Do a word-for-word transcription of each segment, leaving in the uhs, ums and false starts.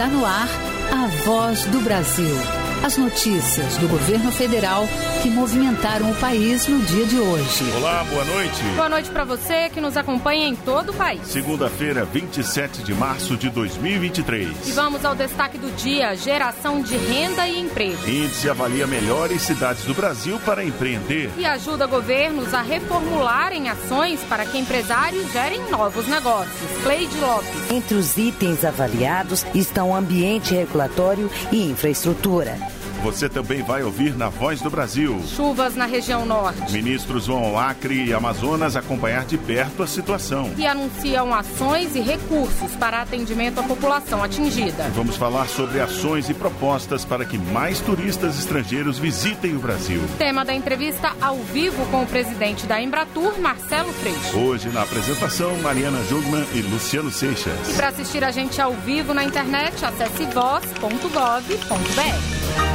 Está no ar a Voz do Brasil. As notícias do governo federal que movimentaram o país no dia de hoje. Olá, boa noite. Boa noite para você que nos acompanha em todo o país. Segunda-feira, vinte e sete de março de dois mil e vinte e três. E vamos ao destaque do dia: geração de renda e emprego. Índice avalia melhores cidades do Brasil para empreender. E ajuda governos a reformularem ações para que empresários gerem novos negócios. Cleide Lopes. Entre os itens avaliados estão ambiente regulatório e infraestrutura. Você também vai ouvir na Voz do Brasil. Chuvas na região norte. Ministros vão ao Acre e Amazonas acompanhar de perto a situação. E anunciam ações e recursos para atendimento à população atingida. Vamos falar sobre ações e propostas para que mais turistas estrangeiros visitem o Brasil. Tema da entrevista ao vivo com o presidente da Embratur, Marcelo Freixo. Hoje na apresentação, Mariana Jugman e Luciano Seixas. E para assistir a gente ao vivo na internet, acesse voz ponto gov ponto br.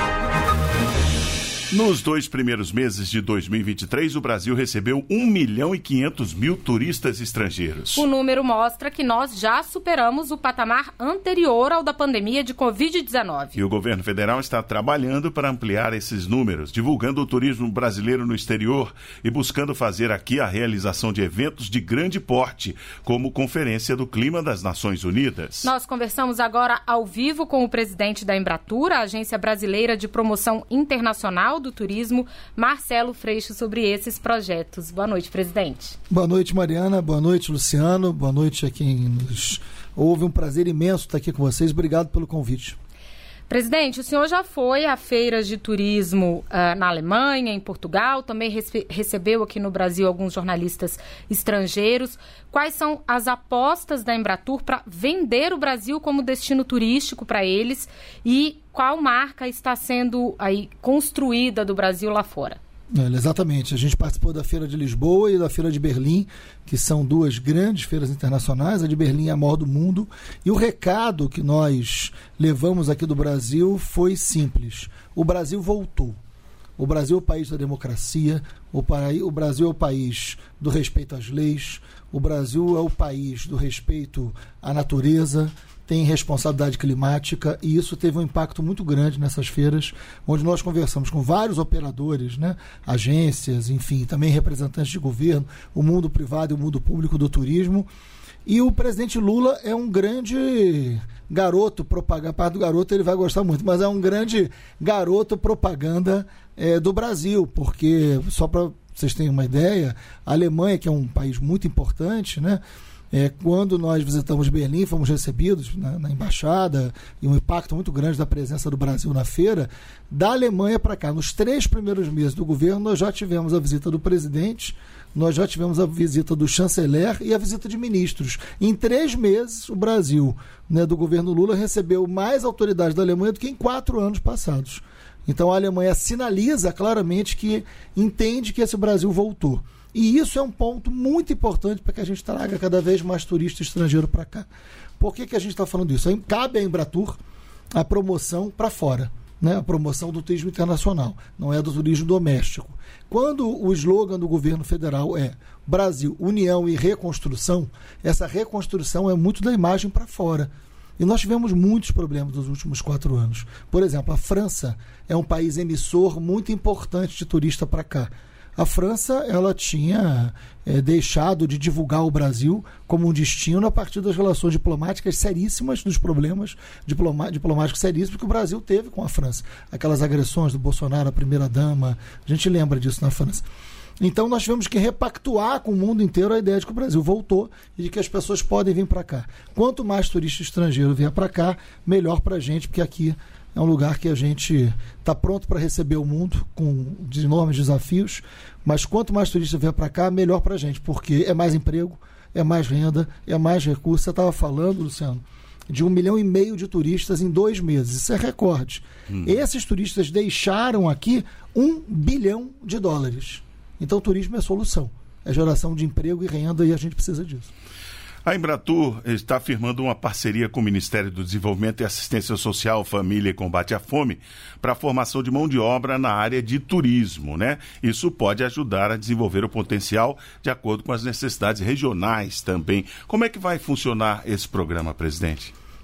Nos dois primeiros meses de dois mil e vinte e três, o Brasil recebeu um milhão e quinhentos mil turistas estrangeiros. O número mostra que nós já superamos o patamar anterior ao da pandemia de covid dezenove. E o governo federal está trabalhando para ampliar esses números, divulgando o turismo brasileiro no exterior e buscando fazer aqui a realização de eventos de grande porte, como Conferência do Clima das Nações Unidas. Nós conversamos agora ao vivo com o presidente da Embratur, a Agência Brasileira de Promoção Internacional do Turismo, Marcelo Freixo, sobre esses projetos. Boa noite, presidente. Boa noite, Mariana. Boa noite, Luciano. Boa noite a quem nos ouve. Um prazer imenso estar aqui com vocês. Obrigado pelo convite. Presidente, o senhor já foi a feiras de turismo uh, na Alemanha, em Portugal, também rece- recebeu aqui no Brasil alguns jornalistas estrangeiros. Quais são as apostas da Embratur para vender o Brasil como destino turístico para eles e qual marca está sendo aí construída do Brasil lá fora? Exatamente. A gente participou da Feira de Lisboa e da Feira de Berlim, que são duas grandes feiras internacionais. A de Berlim é a maior do mundo. E o recado que nós levamos aqui do Brasil foi simples. O Brasil voltou. O Brasil é o país da democracia, o, paraí- o Brasil é o país do respeito às leis, o Brasil é o país do respeito à natureza, tem responsabilidade climática, e isso teve um impacto muito grande nessas feiras, onde nós conversamos com vários operadores, né, agências, enfim, também representantes de governo, o mundo privado e o mundo público do turismo. E o presidente Lula é um grande garoto propaganda, a parte do garoto ele vai gostar muito, mas é um grande garoto propaganda é, do Brasil, porque, só para vocês terem uma ideia, a Alemanha, que é um país muito importante, né, É, quando nós visitamos Berlim, fomos recebidos na, na embaixada, e um impacto muito grande da presença do Brasil na feira. Da Alemanha para cá, nos três primeiros meses do governo, nós já tivemos a visita do presidente, nós já tivemos a visita do chanceler e a visita de ministros. Em três meses, o Brasil, né, do governo Lula, recebeu mais autoridades da Alemanha do que em quatro anos passados. Então a Alemanha sinaliza claramente que entende que esse Brasil voltou. E isso é um ponto muito importante para que a gente traga cada vez mais turista estrangeiro para cá. Por que, que a gente está falando isso? Cabe à Embratur a promoção para fora, né? A promoção do turismo internacional, não é do turismo doméstico. Quando o slogan do governo federal é Brasil, União e Reconstrução, essa reconstrução é muito da imagem para fora. E nós tivemos muitos problemas nos últimos quatro anos. Por exemplo, a França é um país emissor muito importante de turista para cá. A França ela tinha é, deixado de divulgar o Brasil como um destino a partir das relações diplomáticas seríssimas, dos problemas diploma- diplomáticos seríssimos que o Brasil teve com a França. Aquelas agressões do Bolsonaro, a primeira-dama, a gente lembra disso na França. Então nós tivemos que repactuar com o mundo inteiro a ideia de que o Brasil voltou e de que as pessoas podem vir para cá. Quanto mais turista estrangeiro vier para cá, melhor para a gente, porque aqui é um lugar que a gente está pronto para receber o mundo com de enormes desafios, mas quanto mais turista vier para cá, melhor para a gente, porque é mais emprego, é mais renda, é mais recurso. Você estava falando, Luciano, de um milhão e meio de turistas em dois meses. Isso é recorde. Hum. Esses turistas deixaram aqui um bilhão de dólares. Então o turismo é solução. É geração de emprego e renda e a gente precisa disso. A Embratur está firmando uma parceria com o Ministério do Desenvolvimento e Assistência Social, Família e Combate à Fome para a formação de mão de obra na área de turismo, né? Isso pode ajudar a desenvolver o potencial de acordo com as necessidades regionais também. Como é que vai funcionar esse programa, presidente?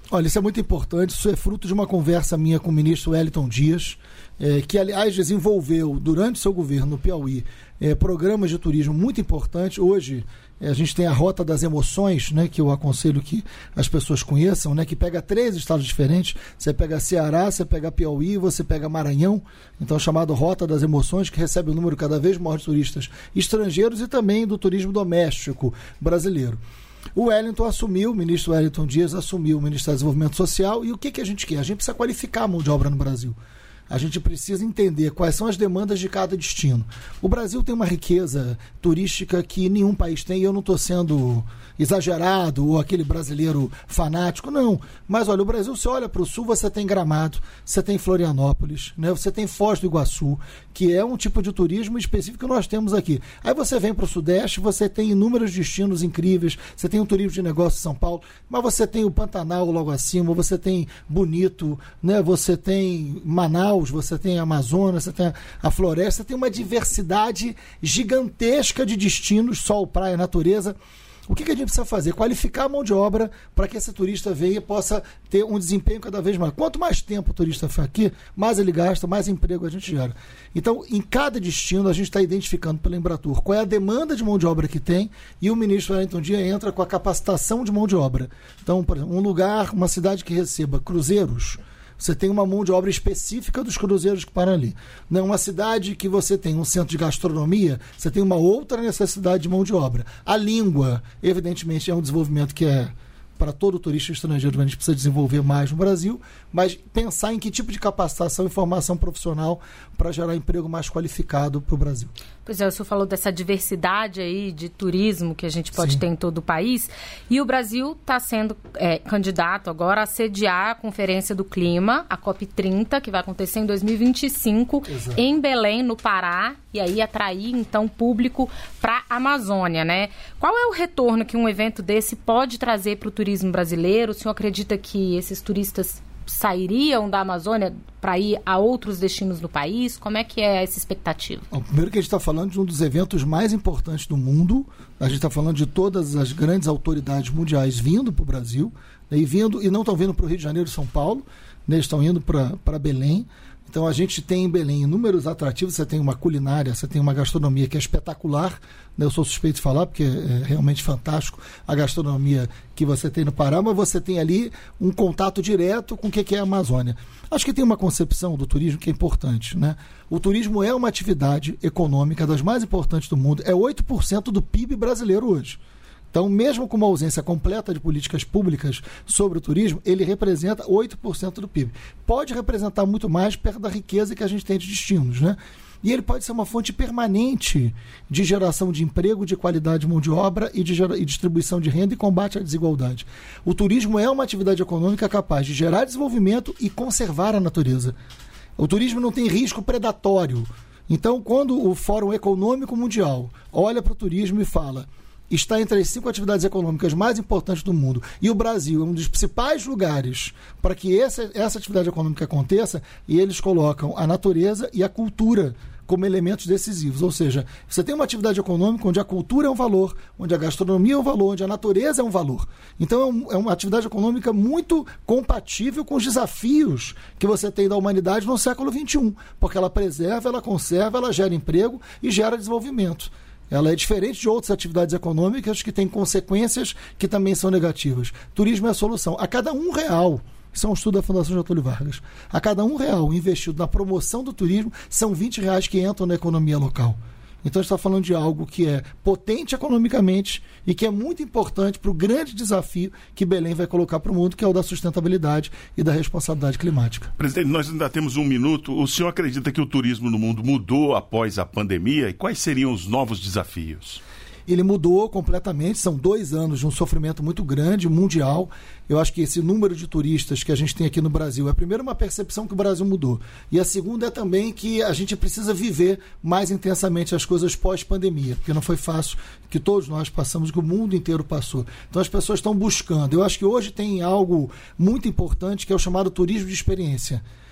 Olha, isso é muito importante, isso é fruto de uma conversa minha com o ministro Wellington Dias, é, que, aliás, desenvolveu, durante o seu governo no Piauí, é, programas de turismo muito importantes. Hoje, é, a gente tem a Rota das Emoções, né, que eu aconselho que as pessoas conheçam, né, que pega três estados diferentes. Você pega Ceará, você pega Piauí, você pega Maranhão, então chamado Rota das Emoções, que recebe um número cada vez maior de turistas estrangeiros e também do turismo doméstico brasileiro. O Wellington assumiu, o ministro Wellington Dias assumiu o Ministério do Desenvolvimento Social, e o que, que a gente quer? A gente precisa qualificar a mão de obra no Brasil. A gente precisa entender quais são as demandas de cada destino. O Brasil tem uma riqueza turística que nenhum país tem, e eu não estou sendo exagerado ou aquele brasileiro fanático, não. Mas olha, o Brasil, você olha para o sul, você tem Gramado, você tem Florianópolis, né? Você tem Foz do Iguaçu, que é um tipo de turismo específico que nós temos aqui. Aí você vem para o Sudeste, você tem inúmeros destinos incríveis, você tem um turismo de negócio em São Paulo, mas você tem o Pantanal logo acima, você tem Bonito, né? Você tem Manaus, você tem a Amazônia, você tem a floresta, você tem uma diversidade gigantesca de destinos, sol, praia, natureza. O que, que a gente precisa fazer? Qualificar a mão de obra para que esse turista venha e possa ter um desempenho cada vez maior. Quanto mais tempo o turista for aqui, mais ele gasta, mais emprego a gente gera. Então, em cada destino, a gente está identificando pela Embratur qual é a demanda de mão de obra que tem, e o ministro Wellington Dias entra com a capacitação de mão de obra. Então, por exemplo, um lugar, uma cidade que receba cruzeiros, você tem uma mão de obra específica dos cruzeiros que param ali. Não é uma cidade que você tem um centro de gastronomia, você tem uma outra necessidade de mão de obra. A língua, evidentemente, é um desenvolvimento que é para todo turista estrangeiro, a gente precisa desenvolver mais no Brasil, mas pensar em que tipo de capacitação e formação profissional para gerar emprego mais qualificado para o Brasil. Pois é, o senhor falou dessa diversidade aí de turismo que a gente pode Sim. ter em todo o país, e o Brasil está sendo é, candidato agora a sediar a Conferência do Clima, a COP trinta, que vai acontecer em dois mil e vinte e cinco, Exato. Em Belém, no Pará, e aí atrair, então, público para a Amazônia, né? Qual é o retorno que um evento desse pode trazer para o turismo brasileiro? O senhor acredita que esses turistas sairiam da Amazônia para ir a outros destinos do país? Como é que é essa expectativa? Bom, primeiro que a gente está falando de um dos eventos mais importantes do mundo. A gente está falando de todas as grandes autoridades mundiais vindo para o Brasil, né, e, vindo, e não estão vindo para o Rio de Janeiro e São Paulo, né, estão indo para Belém. Então a gente tem em Belém inúmeros atrativos, você tem uma culinária, você tem uma gastronomia que é espetacular, né? Eu sou suspeito de falar porque é realmente fantástico a gastronomia que você tem no Pará, mas você tem ali um contato direto com o que é a Amazônia. Acho que tem uma concepção do turismo que é importante, né? O turismo é uma atividade econômica das mais importantes do mundo, é oito por cento do P I B brasileiro hoje. Então, mesmo com uma ausência completa de políticas públicas sobre o turismo, ele representa oito por cento do P I B. Pode representar muito mais perto da riqueza que a gente tem de destinos, né? E ele pode ser uma fonte permanente de geração de emprego, de qualidade de mão de obra e de gera... e distribuição de renda e combate à desigualdade. O turismo é uma atividade econômica capaz de gerar desenvolvimento e conservar a natureza. O turismo não tem risco predatório. Então, quando o Fórum Econômico Mundial olha para o turismo e fala: está entre as cinco atividades econômicas mais importantes do mundo, e o Brasil é um dos principais lugares para que essa, essa atividade econômica aconteça, e eles colocam a natureza e a cultura como elementos decisivos. Ou seja, você tem uma atividade econômica onde a cultura é um valor, onde a gastronomia é um valor, onde a natureza é um valor. Então é, um, é uma atividade econômica muito compatível com os desafios que você tem da humanidade no século vinte e um, porque ela preserva, ela conserva, ela gera emprego e gera desenvolvimento. Ela é diferente de outras atividades econômicas que têm consequências que também são negativas. Turismo é a solução. A cada um real, isso é um estudo da Fundação Getúlio Vargas, a cada um real investido na promoção do turismo, são vinte reais que entram na economia local. Então a gente está falando de algo que é potente economicamente e que é muito importante para o grande desafio que Belém vai colocar para o mundo, que é o da sustentabilidade e da responsabilidade climática. Presidente, nós ainda temos um minuto. O senhor acredita que o turismo no mundo mudou após a pandemia? E quais seriam os novos desafios? Ele mudou completamente, são dois anos de um sofrimento muito grande, mundial. Eu acho que esse número de turistas que a gente tem aqui no Brasil é, primeiro, uma percepção que o Brasil mudou. E a segunda é também que a gente precisa viver mais intensamente as coisas pós-pandemia, porque não foi fácil, que todos nós passamos, que o mundo inteiro passou. Então as pessoas estão buscando. Eu acho que hoje tem algo muito importante, que é o chamado turismo de experiência.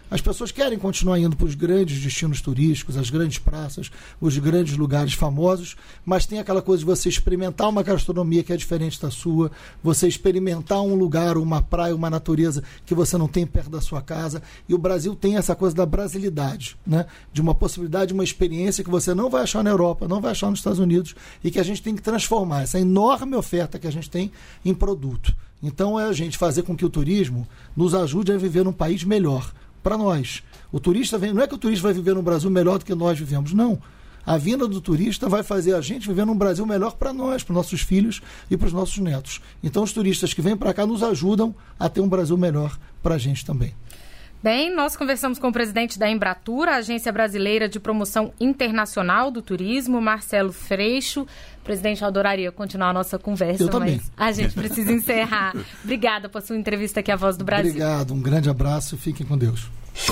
As pessoas querem continuar indo para os grandes destinos turísticos, as grandes praças, os grandes lugares famosos, mas tem aquela coisa de você experimentar uma gastronomia que é diferente da sua, você experimentar um lugar, uma praia, uma natureza que você não tem perto da sua casa. E o Brasil tem essa coisa da brasilidade, né? De uma possibilidade, uma experiência que você não vai achar na Europa, não vai achar nos Estados Unidos, e que a gente tem que transformar essa enorme oferta que a gente tem em produto. Então é a gente fazer com que o turismo nos ajude a viver num país melhor para nós. O turista vem, não é que o turista vai viver no Brasil melhor do que nós vivemos, não. A vinda do turista vai fazer a gente viver num Brasil melhor para nós, para os nossos filhos e para os nossos netos. Então os turistas que vêm para cá nos ajudam a ter um Brasil melhor para a gente também. Bem, nós conversamos com o presidente da Embratur, a Agência Brasileira de Promoção Internacional do Turismo, Marcelo Freixo. Presidente, eu adoraria continuar a nossa conversa, eu também. Mas a gente precisa encerrar. Obrigada por sua entrevista aqui à Voz do Brasil. Obrigado, um grande abraço, fiquem com Deus.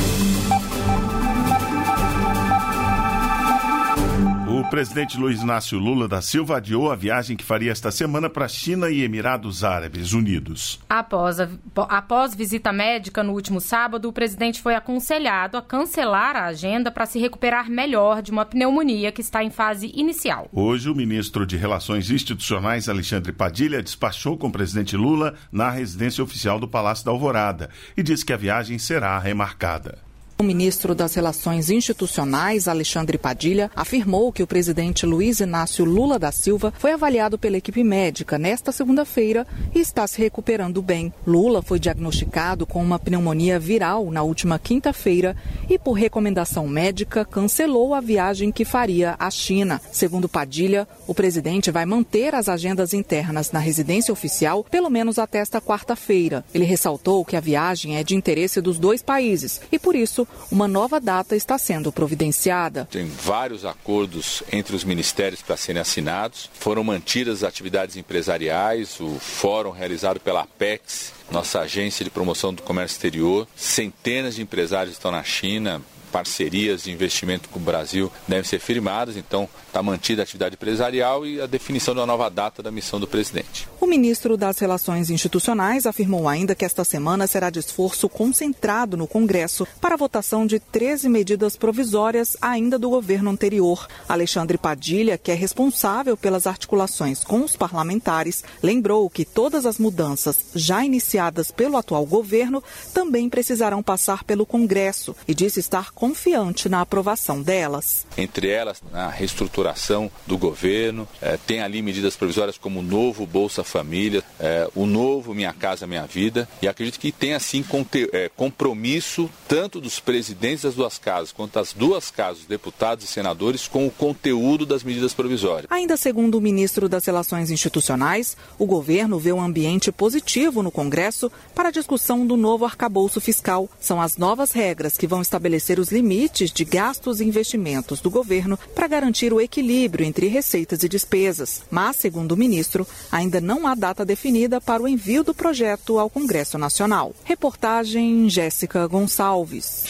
O presidente Luiz Inácio Lula da Silva adiou a viagem que faria esta semana para a China e Emirados Árabes Unidos. Após, a, após visita médica no último sábado, o presidente foi aconselhado a cancelar a agenda para se recuperar melhor de uma pneumonia que está em fase inicial. Hoje, o ministro de Relações Institucionais, Alexandre Padilha, despachou com o presidente Lula na residência oficial do Palácio da Alvorada e disse que a viagem será remarcada. O ministro das Relações Institucionais, Alexandre Padilha, afirmou que o presidente Luiz Inácio Lula da Silva foi avaliado pela equipe médica nesta segunda-feira e está se recuperando bem. Lula foi diagnosticado com uma pneumonia viral na última quinta-feira e, por recomendação médica, cancelou a viagem que faria à China. Segundo Padilha, o presidente vai manter as agendas internas na residência oficial pelo menos até esta quarta-feira. Ele ressaltou que a viagem é de interesse dos dois países e, por isso, uma nova data está sendo providenciada. Tem vários acordos entre os ministérios para serem assinados. Foram mantidas as atividades empresariais, o fórum realizado pela Apex, nossa agência de promoção do comércio exterior. Centenas de empresários estão na China. Parcerias de investimento com o Brasil devem ser firmadas, então está mantida a atividade empresarial e a definição da nova data da missão do presidente. O ministro das Relações Institucionais afirmou ainda que esta semana será de esforço concentrado no Congresso para a votação de treze medidas provisórias ainda do governo anterior. Alexandre Padilha, que é responsável pelas articulações com os parlamentares, lembrou que todas as mudanças já iniciadas pelo atual governo também precisarão passar pelo Congresso e disse estar confiante na aprovação delas. Entre elas, a reestruturação do governo, é, tem ali medidas provisórias como o novo Bolsa Família, é, o novo Minha Casa Minha Vida, e acredito que tem assim conte- é, compromisso tanto dos presidentes das duas casas quanto das duas casas, deputados e senadores, com o conteúdo das medidas provisórias. Ainda segundo o ministro das Relações Institucionais, o governo vê um ambiente positivo no Congresso para a discussão do novo arcabouço fiscal. São as novas regras que vão estabelecer os limites de gastos e investimentos do governo para garantir o equilíbrio entre receitas e despesas. Mas, segundo o ministro, ainda não há data definida para o envio do projeto ao Congresso Nacional. Reportagem Jéssica Gonçalves.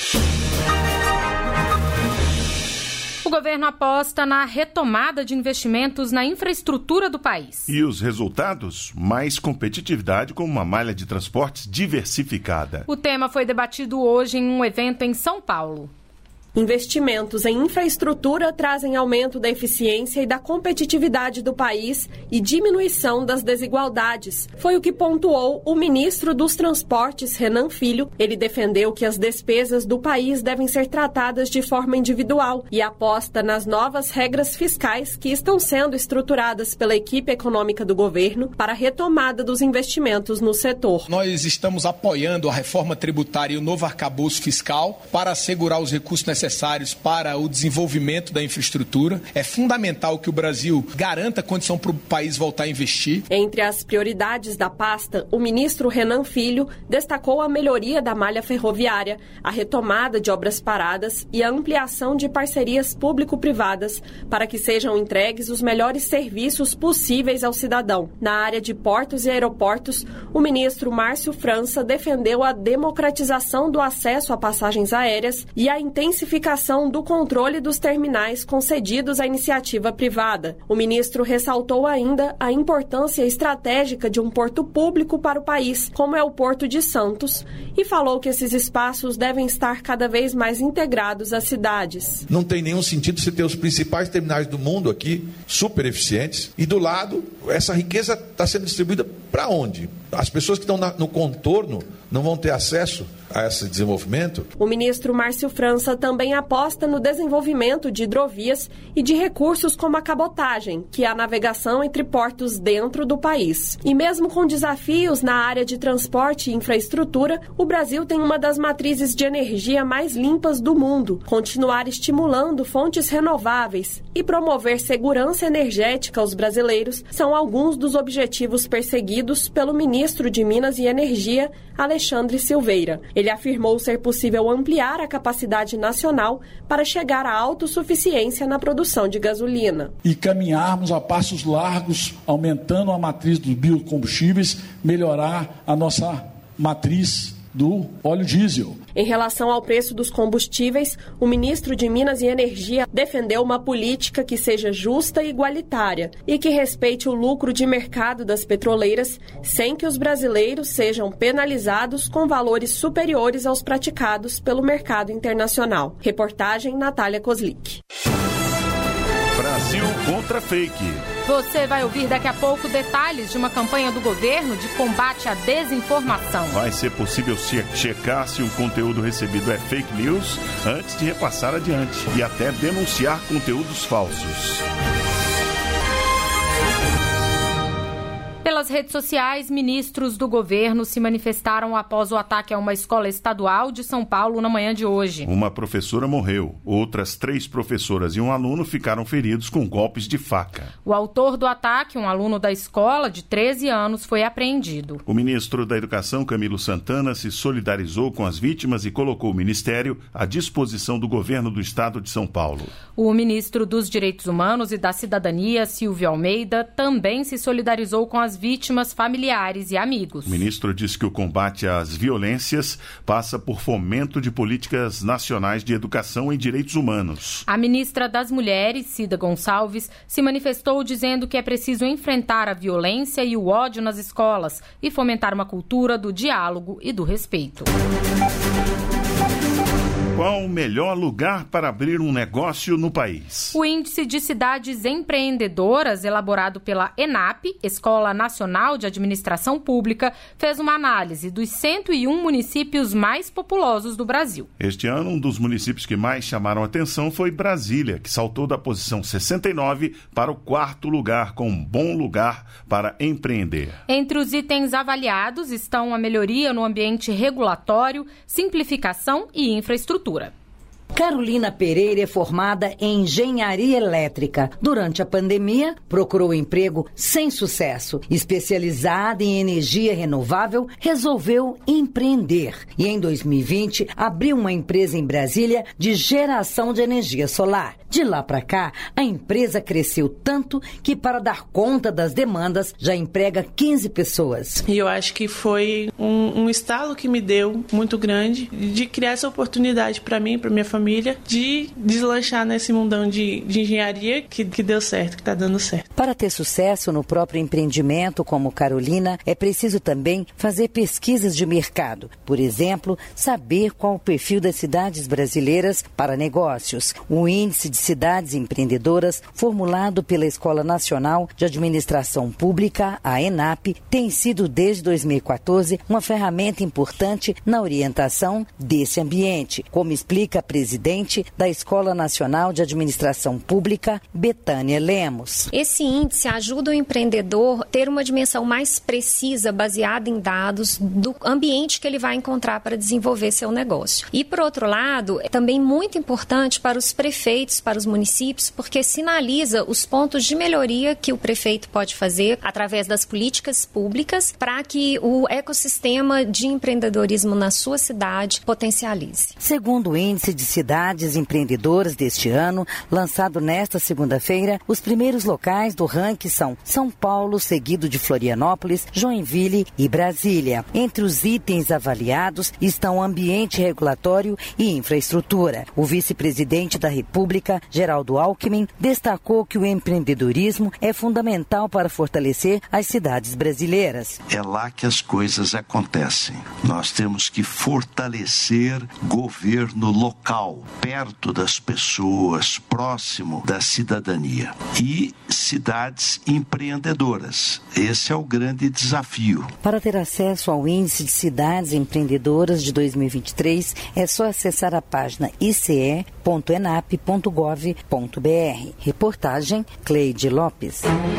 O governo aposta na retomada de investimentos na infraestrutura do país. E os resultados? Mais competitividade com uma malha de transportes diversificada. O tema foi debatido hoje em um evento em São Paulo. Investimentos em infraestrutura trazem aumento da eficiência e da competitividade do país e diminuição das desigualdades. Foi o que pontuou o ministro dos Transportes, Renan Filho. Ele defendeu que as despesas do país devem ser tratadas de forma individual e aposta nas novas regras fiscais que estão sendo estruturadas pela equipe econômica do governo para a retomada dos investimentos no setor. Nós estamos apoiando a reforma tributária e o novo arcabouço fiscal para assegurar os recursos necessários necessários para o desenvolvimento da infraestrutura. É fundamental que o Brasil garanta condição para o país voltar a investir. Entre as prioridades da pasta, o ministro Renan Filho destacou a melhoria da malha ferroviária, a retomada de obras paradas e a ampliação de parcerias público-privadas para que sejam entregues os melhores serviços possíveis ao cidadão. Na área de portos e aeroportos, o ministro Márcio França defendeu a democratização do acesso a passagens aéreas e a intensificação simplificação do controle dos terminais concedidos à iniciativa privada. O ministro ressaltou ainda a importância estratégica de um porto público para o país, como é o Porto de Santos, e falou que esses espaços devem estar cada vez mais integrados às cidades. Não tem nenhum sentido você ter os principais terminais do mundo aqui, super eficientes, e do lado, essa riqueza está sendo distribuída para onde? As pessoas que estão na, no contorno não vão ter acesso a esse desenvolvimento? O ministro Márcio França também aposta no desenvolvimento de hidrovias e de recursos como a cabotagem, que é a navegação entre portos dentro do país. E mesmo com desafios na área de transporte e infraestrutura, o Brasil tem uma das matrizes de energia mais limpas do mundo. Continuar estimulando fontes renováveis e promover segurança energética aos brasileiros são alguns dos objetivos perseguidos pelo ministro de Minas e Energia, Alexandre Silveira. Ele afirmou ser possível ampliar a capacidade nacional para chegar à autossuficiência na produção de gasolina. E caminharmos a passos largos, aumentando a matriz dos biocombustíveis, melhorar a nossa matriz do óleo diesel. Em relação ao preço dos combustíveis, o ministro de Minas e Energia defendeu uma política que seja justa e igualitária e que respeite o lucro de mercado das petroleiras, sem que os brasileiros sejam penalizados com valores superiores aos praticados pelo mercado internacional. Reportagem Natália Kozlik. Brasil contra fake. Você vai ouvir daqui a pouco detalhes de uma campanha do governo de combate à desinformação. Vai ser possível checar se um conteúdo recebido é fake news antes de repassar adiante e até denunciar conteúdos falsos. Pelas redes sociais, ministros do governo se manifestaram após o ataque a uma escola estadual de São Paulo na manhã de hoje. Uma professora morreu. Outras três professoras e um aluno ficaram feridos com golpes de faca. O autor do ataque, um aluno da escola de treze anos, foi apreendido. O ministro da Educação, Camilo Santana, se solidarizou com as vítimas e colocou o ministério à disposição do governo do estado de São Paulo. O ministro dos Direitos Humanos e da Cidadania, Silvio Almeida, também se solidarizou com as vítimas, familiares e amigos. O ministro disse que o combate às violências passa por fomento de políticas nacionais de educação e direitos humanos. A ministra das Mulheres, Cida Gonçalves, se manifestou dizendo que é preciso enfrentar a violência e o ódio nas escolas e fomentar uma cultura do diálogo e do respeito. Qual o melhor lugar para abrir um negócio no país? O Índice de Cidades Empreendedoras, elaborado pela ENAP, Escola Nacional de Administração Pública, fez uma análise dos cento e um municípios mais populosos do Brasil. Este ano, um dos municípios que mais chamaram atenção foi Brasília, que saltou da posição sessenta e nove para o quarto lugar, com um bom lugar para empreender. Entre os itens avaliados estão a melhoria no ambiente regulatório, simplificação e infraestrutura. Carolina Pereira é formada em engenharia elétrica. Durante a pandemia, procurou emprego sem sucesso. Especializada em energia renovável, resolveu empreender. E em dois mil e vinte, abriu uma empresa em Brasília de geração de energia solar. De lá para cá, a empresa cresceu tanto que, para dar conta das demandas, já emprega quinze pessoas. E eu acho que foi um, um estalo que me deu muito grande de criar essa oportunidade para mim, para minha família, de deslanchar nesse mundão de, de engenharia que, que deu certo, que está dando certo. Para ter sucesso no próprio empreendimento, como Carolina, é preciso também fazer pesquisas de mercado. Por exemplo, saber qual o perfil das cidades brasileiras para negócios. O Índice de Cidades Empreendedoras, formulado pela Escola Nacional de Administração Pública, a ENAP, tem sido desde dois mil e quatorze uma ferramenta importante na orientação desse ambiente, como explica a presidente da Escola Nacional de Administração Pública, Betânia Lemos. Esse índice ajuda o empreendedor a ter uma dimensão mais precisa, baseada em dados do ambiente que ele vai encontrar para desenvolver seu negócio. E, por outro lado, é também muito importante para os prefeitos, para os municípios, porque sinaliza os pontos de melhoria que o prefeito pode fazer através das políticas públicas para que o ecossistema de empreendedorismo na sua cidade potencialize. Segundo o Índice de Cidades cidades empreendedoras deste ano, lançado nesta segunda-feira, os primeiros locais do ranking são São Paulo, seguido de Florianópolis, Joinville e Brasília. Entre os itens avaliados estão ambiente regulatório e infraestrutura. O vice-presidente da República, Geraldo Alckmin, destacou que o empreendedorismo é fundamental para fortalecer as cidades brasileiras. É lá que as coisas acontecem. Nós temos que fortalecer governo local, perto das pessoas, próximo da cidadania. E cidades empreendedoras. Esse é o grande desafio. Para ter acesso ao Índice de Cidades Empreendedoras de dois mil e vinte e três, é só acessar a página i c e ponto enap ponto gov ponto b r. Reportagem Cleide Lopes.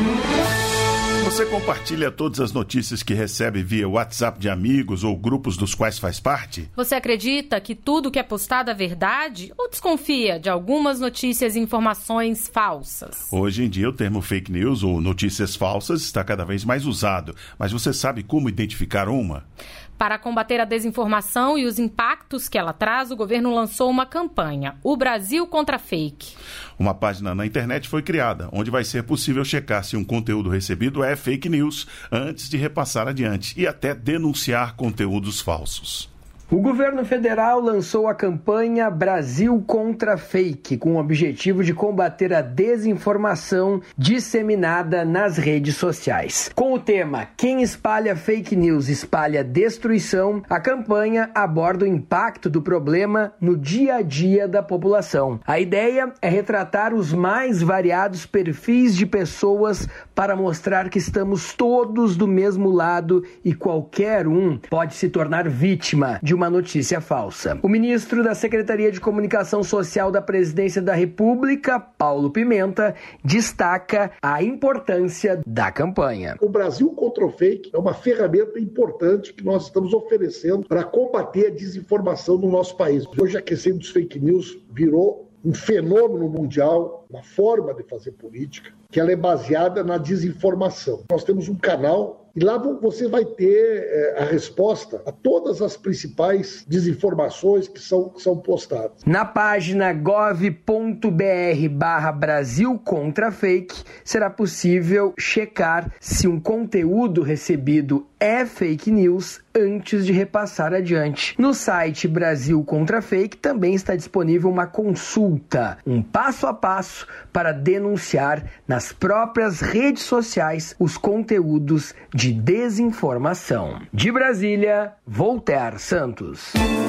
Você compartilha todas as notícias que recebe via WhatsApp de amigos ou grupos dos quais faz parte? Você acredita que tudo que é postado é verdade ou desconfia de algumas notícias e informações falsas? Hoje em dia o termo fake news ou notícias falsas está cada vez mais usado, mas você sabe como identificar uma? Para combater a desinformação e os impactos que ela traz, o governo lançou uma campanha, O Brasil contra Fake. Uma página na internet foi criada, onde vai ser possível checar se um conteúdo recebido é fake news antes de repassar adiante e até denunciar conteúdos falsos. O governo federal lançou a campanha Brasil contra Fake, com o objetivo de combater a desinformação disseminada nas redes sociais. Com o tema Quem espalha fake news espalha destruição, a campanha aborda o impacto do problema no dia a dia da população. A ideia é retratar os mais variados perfis de pessoas para mostrar que estamos todos do mesmo lado e qualquer um pode se tornar vítima de uma notícia falsa. O ministro da Secretaria de Comunicação Social da Presidência da República, Paulo Pimenta, destaca a importância da campanha. O Brasil contra o Fake é uma ferramenta importante que nós estamos oferecendo para combater a desinformação no nosso país. Hoje a questão dos fake news virou um fenômeno mundial, uma forma de fazer política, que ela é baseada na desinformação. Nós temos um canal e lá você vai ter é, a resposta a todas as principais desinformações que são, que são postadas. Na página gov ponto b r barra Brasil contra Fake, será possível checar se um conteúdo recebido é fake news antes de repassar adiante. No site Brasil contra Fake também está disponível uma consulta, um passo a passo para denunciar nas próprias redes sociais os conteúdos de desinformação. De Brasília, Voltaire Santos.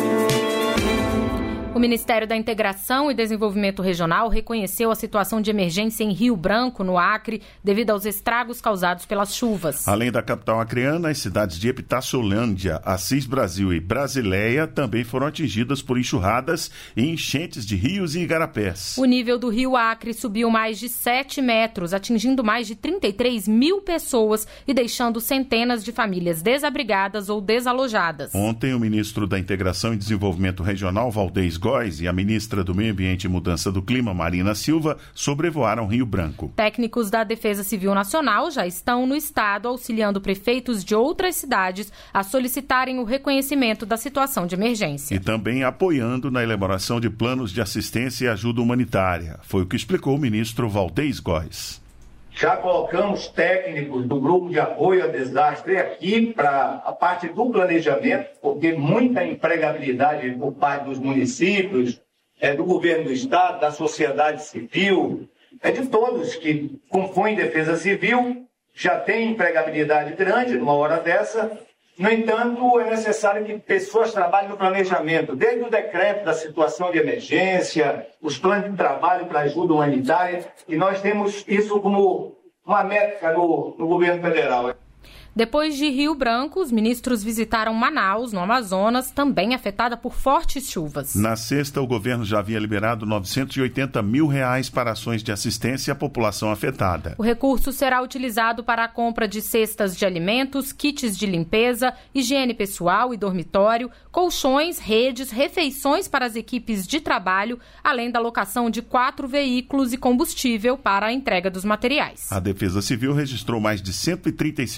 O Ministério da Integração e Desenvolvimento Regional reconheceu a situação de emergência em Rio Branco, no Acre, devido aos estragos causados pelas chuvas. Além da capital acreana, as cidades de Epitácio-Lândia, Assis Brasil e Brasileia também foram atingidas por enxurradas e enchentes de rios e igarapés. O nível do rio Acre subiu mais de sete metros, atingindo mais de trinta e três mil pessoas e deixando centenas de famílias desabrigadas ou desalojadas. Ontem, o ministro da Integração e Desenvolvimento Regional, Valdez Góes, e a ministra do Meio Ambiente e Mudança do Clima, Marina Silva, sobrevoaram Rio Branco. Técnicos da Defesa Civil Nacional já estão no estado auxiliando prefeitos de outras cidades a solicitarem o reconhecimento da situação de emergência. E também apoiando na elaboração de planos de assistência e ajuda humanitária. Foi o que explicou o ministro Valdez Góes. Já colocamos técnicos do grupo de apoio a desastre aqui para a parte do planejamento, porque muita empregabilidade por parte dos municípios, é, do governo do estado, da sociedade civil, é de todos que compõem defesa civil, já tem empregabilidade grande numa hora dessa. No entanto, é necessário que pessoas trabalhem no planejamento, desde o decreto da situação de emergência, os planos de trabalho para ajuda humanitária, e nós temos isso como uma métrica no, no governo federal. Depois de Rio Branco, os ministros visitaram Manaus, no Amazonas, também afetada por fortes chuvas. Na sexta, o governo já havia liberado novecentos e oitenta mil reais para ações de assistência à população afetada. O recurso será utilizado para a compra de cestas de alimentos, kits de limpeza, higiene pessoal e dormitório, colchões, redes, refeições para as equipes de trabalho, além da locação de quatro veículos e combustível para a entrega dos materiais. A Defesa Civil registrou mais de cento e trinta e cinco ocorrências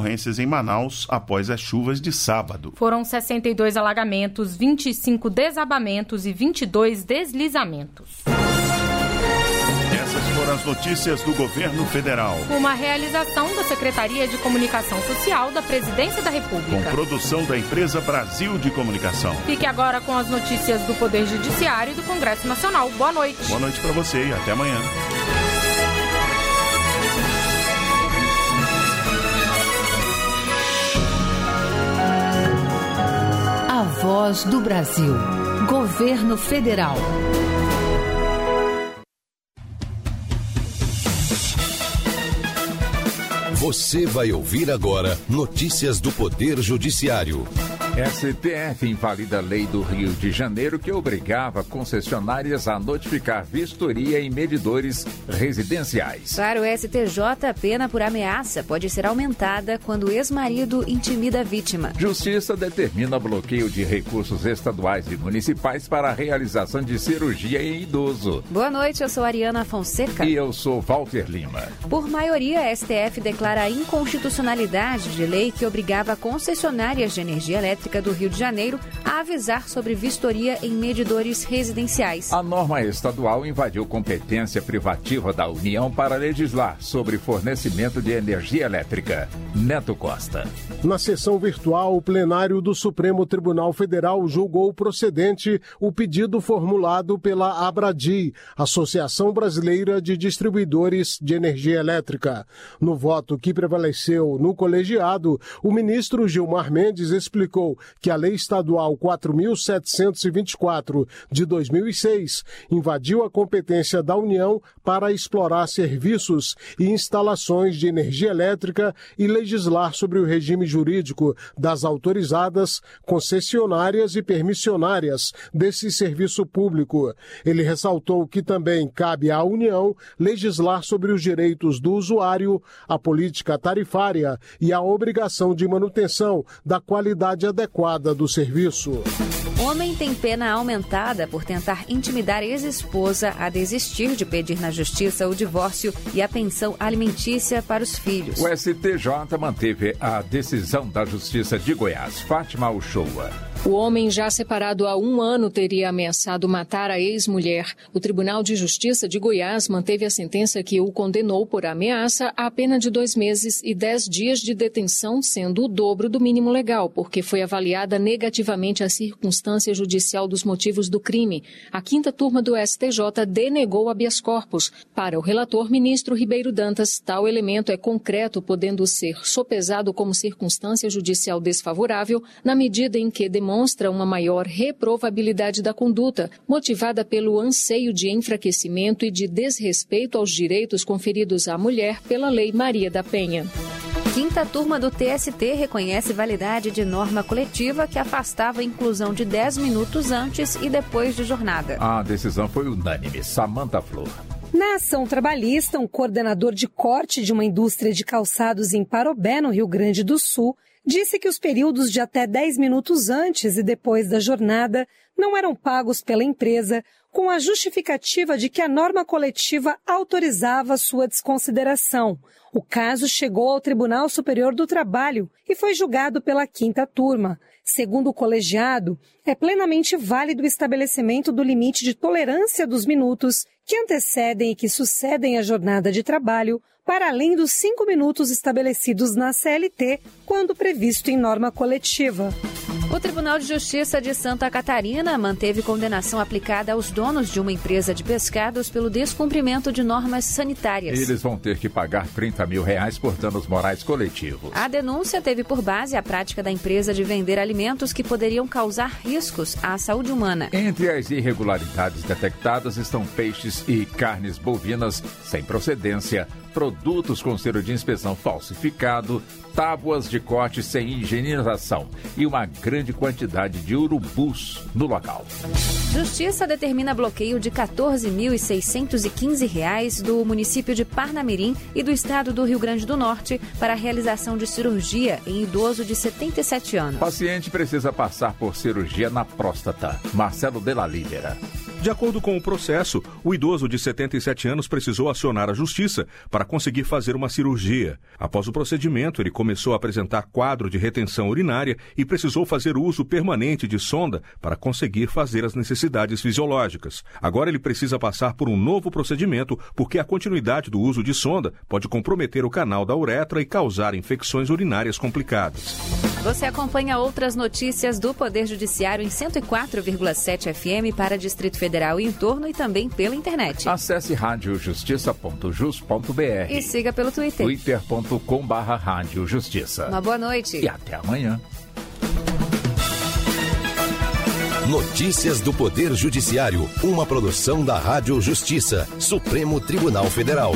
ocorrências em Manaus após as chuvas de sábado. Foram sessenta e dois alagamentos, vinte e cinco desabamentos e vinte e dois deslizamentos. Essas foram as notícias do governo federal. Uma realização da Secretaria de Comunicação Social da Presidência da República. Com produção da empresa Brasil de Comunicação. Fique agora com as notícias do Poder Judiciário e do Congresso Nacional. Boa noite. Boa noite para você e até amanhã. A Voz do Brasil. Governo Federal. Você vai ouvir agora notícias do Poder Judiciário. S T F invalida a lei do Rio de Janeiro que obrigava concessionárias a notificar vistoria em medidores residenciais. Para o S T J, a pena por ameaça pode ser aumentada quando o ex-marido intimida a vítima. Justiça determina bloqueio de recursos estaduais e municipais para a realização de cirurgia em idoso. Boa noite, eu sou Ariana Fonseca. E eu sou Walter Lima. Por maioria, a S T F declara a inconstitucionalidade de lei que obrigava concessionárias de energia elétrica do Rio de Janeiro a avisar sobre vistoria em medidores residenciais. A norma estadual invadiu competência privativa da União para legislar sobre fornecimento de energia elétrica. Neto Costa. Na sessão virtual, o plenário do Supremo Tribunal Federal julgou procedente o pedido formulado pela Abradi, Associação Brasileira de Distribuidores de Energia Elétrica. No voto que prevaleceu no colegiado, o ministro Gilmar Mendes explicou que a Lei Estadual quatro mil setecentos e vinte e quatro de dois mil e seis invadiu a competência da União para explorar serviços e instalações de energia elétrica e legislar sobre o regime jurídico das autorizadas, concessionárias e permissionárias desse serviço público. Ele ressaltou que também cabe à União legislar sobre os direitos do usuário, a política tarifária e a obrigação de manutenção da qualidade adequada do serviço. Homem tem pena aumentada por tentar intimidar ex-esposa a desistir de pedir na justiça o divórcio e a pensão alimentícia para os filhos. O S T J manteve a decisão da Justiça de Goiás. Fátima Uchoa. O homem, já separado há um ano, teria ameaçado matar a ex-mulher. O Tribunal de Justiça de Goiás manteve a sentença que o condenou por ameaça à pena de dois meses e dez dias de detenção, sendo o dobro do mínimo legal, porque foi avaliada negativamente a circunstância judicial dos motivos do crime. A quinta turma do S T J denegou habeas corpus. Para o relator, ministro Ribeiro Dantas, tal elemento é concreto, podendo ser sopesado como circunstância judicial desfavorável, na medida em que demonstra demonstra uma maior reprovabilidade da conduta, motivada pelo anseio de enfraquecimento e de desrespeito aos direitos conferidos à mulher pela Lei Maria da Penha. Quinta turma do T S T reconhece validade de norma coletiva que afastava a inclusão de dez minutos antes e depois de jornada. A decisão foi unânime. Samanta Flor. Na ação trabalhista, um coordenador de corte de uma indústria de calçados em Parobé, no Rio Grande do Sul, disse que os períodos de até dez minutos antes e depois da jornada não eram pagos pela empresa, com a justificativa de que a norma coletiva autorizava sua desconsideração. O caso chegou ao Tribunal Superior do Trabalho e foi julgado pela quinta turma. Segundo o colegiado, é plenamente válido o estabelecimento do limite de tolerância dos minutos que antecedem e que sucedem a jornada de trabalho, para além dos cinco minutos estabelecidos na C L T, quando previsto em norma coletiva. O Tribunal de Justiça de Santa Catarina manteve condenação aplicada aos donos de uma empresa de pescados pelo descumprimento de normas sanitárias. Eles vão ter que pagar trinta mil reais por danos morais coletivos. A denúncia teve por base a prática da empresa de vender alimentos que poderiam causar riscos à saúde humana. Entre as irregularidades detectadas estão peixes e carnes bovinas sem procedência, produtos com selo de inspeção falsificado, tábuas de corte sem higienização e uma grande quantidade de urubus no local. Justiça determina bloqueio de quatorze mil seiscentos e quinze reais do município de Parnamirim e do estado do Rio Grande do Norte para a realização de cirurgia em idoso de setenta e sete anos. O paciente precisa passar por cirurgia na próstata. Marcelo Della Libera. De acordo com o processo, o idoso de setenta e sete anos precisou acionar a justiça para conseguir fazer uma cirurgia. Após o procedimento, ele começou a apresentar quadro de retenção urinária e precisou fazer uso permanente de sonda para conseguir fazer as necessidades fisiológicas. Agora ele precisa passar por um novo procedimento porque a continuidade do uso de sonda pode comprometer o canal da uretra e causar infecções urinárias complicadas. Você acompanha outras notícias do Poder Judiciário em cento e quatro vírgula sete F M para Distrito Federal e entorno e também pela internet. Acesse rádio justiça ponto jus ponto b r e siga pelo Twitter. twitter ponto com barra rádio justiça. Uma boa noite. E até amanhã. Notícias do Poder Judiciário, uma produção da Rádio Justiça, Supremo Tribunal Federal.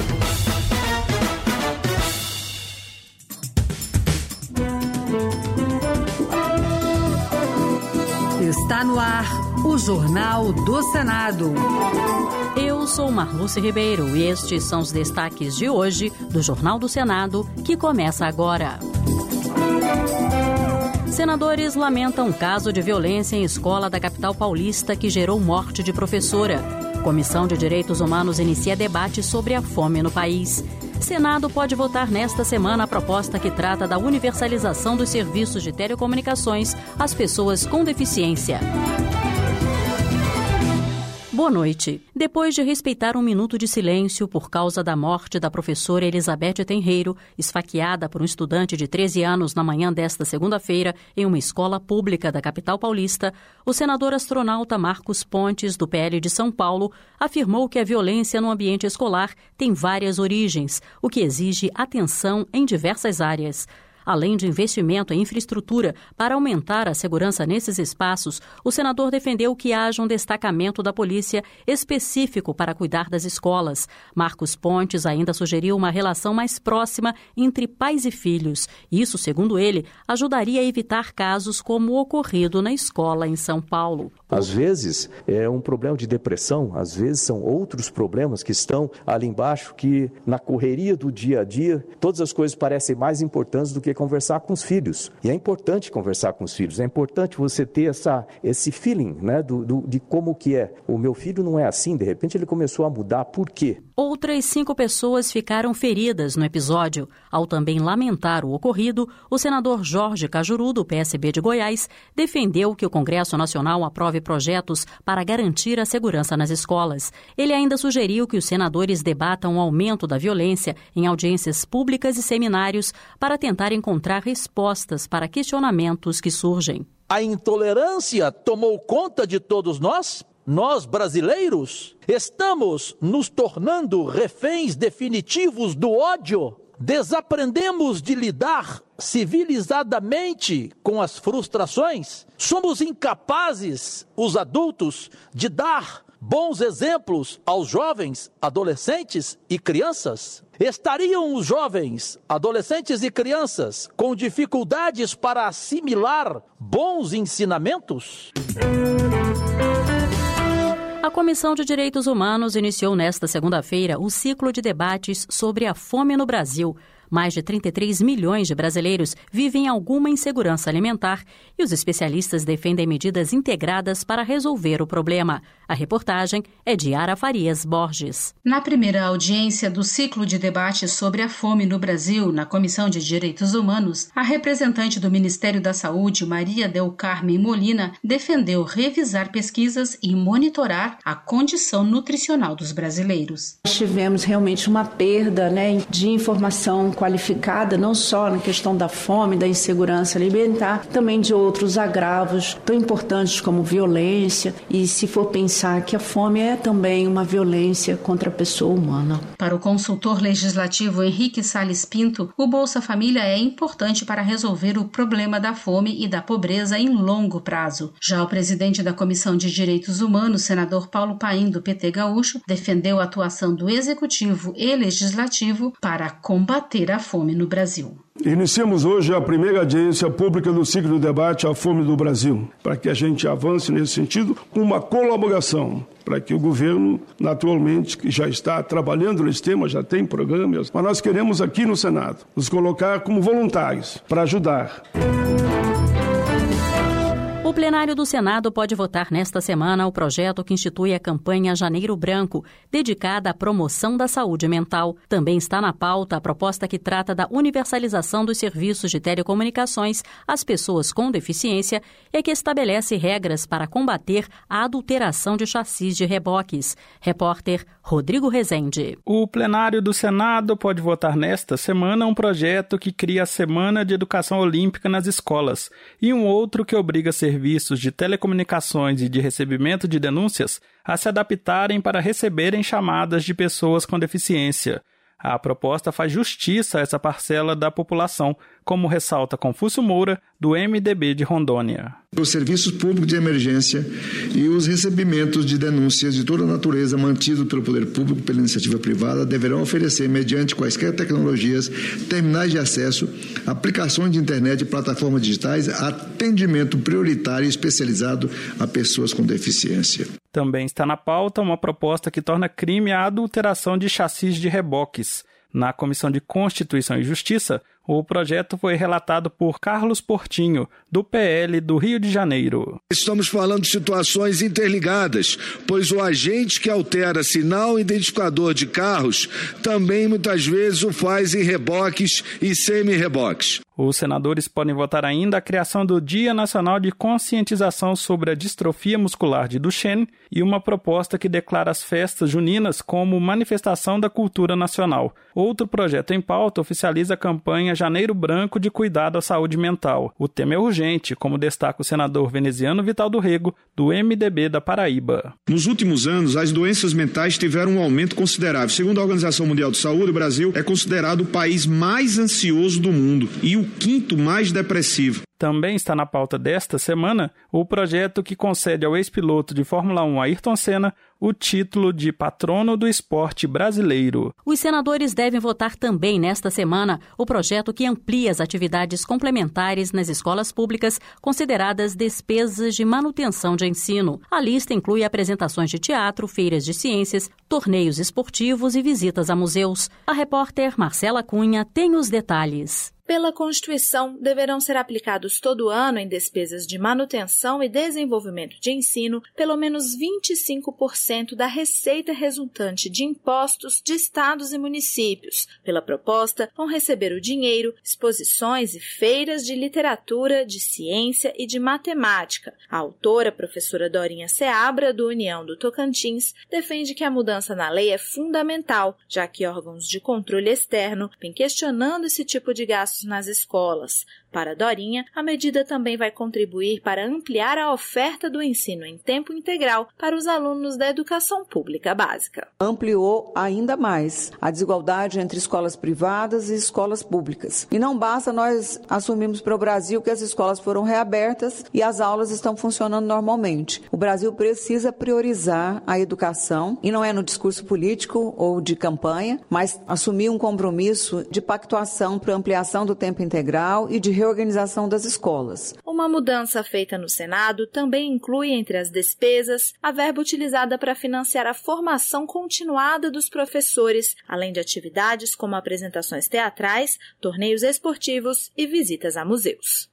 Está no ar o Jornal do Senado. Eu sou Marluce Ribeiro e estes são os destaques de hoje do Jornal do Senado, que começa agora. Senadores lamentam caso de violência em escola da capital paulista que gerou morte de professora. Comissão de Direitos Humanos inicia debate sobre a fome no país. Senado pode votar nesta semana a proposta que trata da universalização dos serviços de telecomunicações às pessoas com deficiência. Boa noite. Depois de respeitar um minuto de silêncio por causa da morte da professora Elizabeth Tenreiro, esfaqueada por um estudante de treze anos na manhã desta segunda-feira em uma escola pública da capital paulista, o senador astronauta Marcos Pontes, do P L de São Paulo, afirmou que a violência no ambiente escolar tem várias origens, o que exige atenção em diversas áreas. Além de investimento em infraestrutura para aumentar a segurança nesses espaços, o senador defendeu que haja um destacamento da polícia específico para cuidar das escolas. Marcos Pontes ainda sugeriu uma relação mais próxima entre pais e filhos. Isso, segundo ele, ajudaria a evitar casos como o ocorrido na escola em São Paulo. Às vezes é um problema de depressão, às vezes são outros problemas que estão ali embaixo que na correria do dia a dia todas as coisas parecem mais importantes do que conversar com os filhos. E é importante conversar com os filhos, é importante você ter essa, esse feeling, né, do, do, de como que é. O meu filho não é assim, de repente ele começou a mudar, por quê? Outras cinco pessoas ficaram feridas no episódio. Ao também lamentar o ocorrido, o senador Jorge Cajuru, do P S B de Goiás, defendeu que o Congresso Nacional aprove projetos para garantir a segurança nas escolas. Ele ainda sugeriu que os senadores debatam o aumento da violência em audiências públicas e seminários para tentar encontrar respostas para questionamentos que surgem. A intolerância tomou conta de todos nós? Nós, brasileiros, estamos nos tornando reféns definitivos do ódio? Desaprendemos de lidar civilizadamente com as frustrações? Somos incapazes, os adultos, de dar bons exemplos aos jovens, adolescentes e crianças? Estariam os jovens, adolescentes e crianças com dificuldades para assimilar bons ensinamentos? A Comissão de Direitos Humanos iniciou nesta segunda-feira o ciclo de debates sobre a fome no Brasil. Mais de trinta e três milhões de brasileiros vivem alguma insegurança alimentar e os especialistas defendem medidas integradas para resolver o problema. A reportagem é de Ara Farias Borges. Na primeira audiência do ciclo de debate sobre a fome no Brasil, na Comissão de Direitos Humanos, a representante do Ministério da Saúde, Maria del Carmen Molina, defendeu revisar pesquisas e monitorar a condição nutricional dos brasileiros. Nós tivemos realmente uma perda, né, de informação qualificada, não só na questão da fome, da insegurança alimentar, também de outros agravos tão importantes como violência, e se for pensar que a fome é também uma violência contra a pessoa humana. Para o consultor legislativo Henrique Salles Pinto, o Bolsa Família é importante para resolver o problema da fome e da pobreza em longo prazo. Já o presidente da Comissão de Direitos Humanos, senador Paulo Paim, do P T Gaúcho, defendeu a atuação do Executivo e Legislativo para combater a fome no Brasil. Iniciamos hoje a primeira audiência pública do ciclo de debate à fome do Brasil, para que a gente avance nesse sentido com uma colaboração, para que o governo, naturalmente, que já está trabalhando nesse tema, já tem programas, mas nós queremos aqui no Senado nos colocar como voluntários para ajudar. O plenário do Senado pode votar nesta semana o projeto que institui a campanha Janeiro Branco, dedicada à promoção da saúde mental. Também está na pauta a proposta que trata da universalização dos serviços de telecomunicações às pessoas com deficiência e que estabelece regras para combater a adulteração de chassis de reboques. Repórter Rodrigo Rezende. O plenário do Senado pode votar nesta semana um projeto que cria a Semana de Educação Olímpica nas escolas e um outro que obriga serviços de telecomunicações e de recebimento de denúncias a se adaptarem para receberem chamadas de pessoas com deficiência. A proposta faz justiça a essa parcela da população, como ressalta Confúcio Moura, do M D B de Rondônia. Os serviços públicos de emergência e os recebimentos de denúncias de toda natureza mantidos pelo poder público e pela iniciativa privada deverão oferecer, mediante quaisquer tecnologias, terminais de acesso, aplicações de internet e plataformas digitais, atendimento prioritário e especializado a pessoas com deficiência. Também está na pauta uma proposta que torna crime a adulteração de chassis de reboques. Na Comissão de Constituição e Justiça, o projeto foi relatado por Carlos Portinho, do P L do Rio de Janeiro. Estamos falando de situações interligadas, pois o agente que altera sinal identificador de carros também muitas vezes o faz em reboques e semi-reboques. Os senadores podem votar ainda a criação do Dia Nacional de Conscientização sobre a Distrofia Muscular de Duchenne e uma proposta que declara as festas juninas como manifestação da cultura nacional. Outro projeto em pauta oficializa a campanha Janeiro Branco de Cuidado à Saúde Mental. O tema é urgente, como destaca o senador veneziano Vital do Rego, do M D B da Paraíba. Nos últimos anos, as doenças mentais tiveram um aumento considerável. Segundo a Organização Mundial de Saúde, o Brasil é considerado o país mais ansioso do mundo e o quinto mais depressivo. Também está na pauta desta semana o projeto que concede ao ex-piloto de Fórmula um Ayrton Senna o título de patrono do esporte brasileiro. Os senadores devem votar também nesta semana o projeto que amplia as atividades complementares nas escolas públicas consideradas despesas de manutenção de ensino. A lista inclui apresentações de teatro, feiras de ciências, torneios esportivos e visitas a museus. A repórter Marcela Cunha tem os detalhes. Pela Constituição, deverão ser aplicados todo ano em despesas de manutenção e desenvolvimento de ensino pelo menos vinte e cinco por cento da receita resultante de impostos de estados e municípios. Pela proposta, vão receber o dinheiro, exposições e feiras de literatura, de ciência e de matemática. A autora, professora Dorinha Seabra, do União do Tocantins, defende que a mudança na lei é fundamental, já que órgãos de controle externo vêm questionando esse tipo de gasto nas escolas. Para Dorinha, a medida também vai contribuir para ampliar a oferta do ensino em tempo integral para os alunos da educação pública básica. Ampliou ainda mais a desigualdade entre escolas privadas e escolas públicas. E não basta nós assumirmos para o Brasil que as escolas foram reabertas e as aulas estão funcionando normalmente. O Brasil precisa priorizar a educação, e não é no discurso político ou de campanha, mas assumir um compromisso de pactuação para ampliação do tempo integral e de reorganização das escolas. Uma mudança feita no Senado também inclui entre as despesas a verba utilizada para financiar a formação continuada dos professores, além de atividades como apresentações teatrais, torneios esportivos e visitas a museus.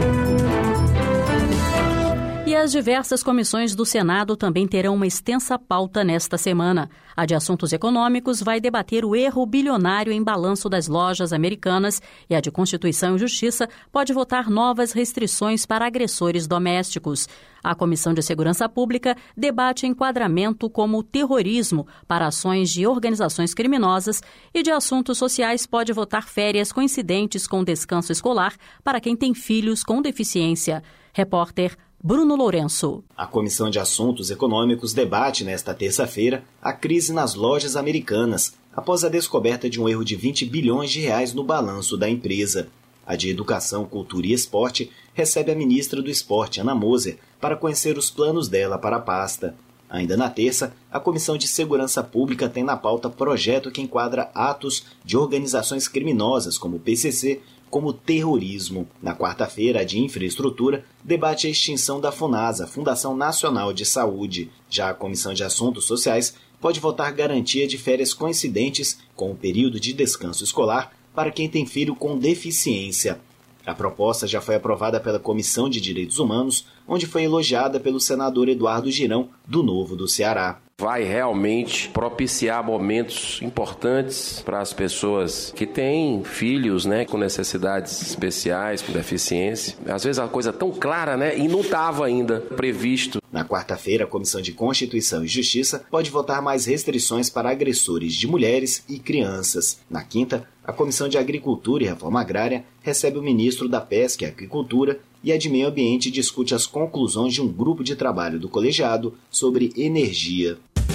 E as diversas comissões do Senado também terão uma extensa pauta nesta semana. A de Assuntos Econômicos vai debater o erro bilionário em balanço das lojas americanas e a de Constituição e Justiça pode votar novas restrições para agressores domésticos. A Comissão de Segurança Pública debate enquadramento como terrorismo para ações de organizações criminosas e de Assuntos Sociais pode votar férias coincidentes com descanso escolar para quem tem filhos com deficiência. Repórter Bruno Lourenço. A Comissão de Assuntos Econômicos debate nesta terça-feira a crise nas lojas americanas, após a descoberta de um erro de vinte bilhões de reais no balanço da empresa. A de Educação, Cultura e Esporte recebe a ministra do Esporte, Ana Moser, para conhecer os planos dela para a pasta. Ainda na terça, a Comissão de Segurança Pública tem na pauta projeto que enquadra atos de organizações criminosas, como o P C C, como terrorismo. Na quarta-feira, a de Infraestrutura debate a extinção da FUNASA, Fundação Nacional de Saúde. Já a Comissão de Assuntos Sociais pode votar garantia de férias coincidentes com o período de descanso escolar para quem tem filho com deficiência. A proposta já foi aprovada pela Comissão de Direitos Humanos, onde foi elogiada pelo senador Eduardo Girão, do Novo do Ceará. Vai realmente propiciar momentos importantes para as pessoas que têm filhos, né, com necessidades especiais, com deficiência. Às vezes a coisa é tão clara, né, e não estava ainda previsto. Na quarta-feira, a Comissão de Constituição e Justiça pode votar mais restrições para agressores de mulheres e crianças. Na quinta, a Comissão de Agricultura e Reforma Agrária recebe o ministro da Pesca e Agricultura e a de Meio Ambiente discute as conclusões de um grupo de trabalho do colegiado sobre energia.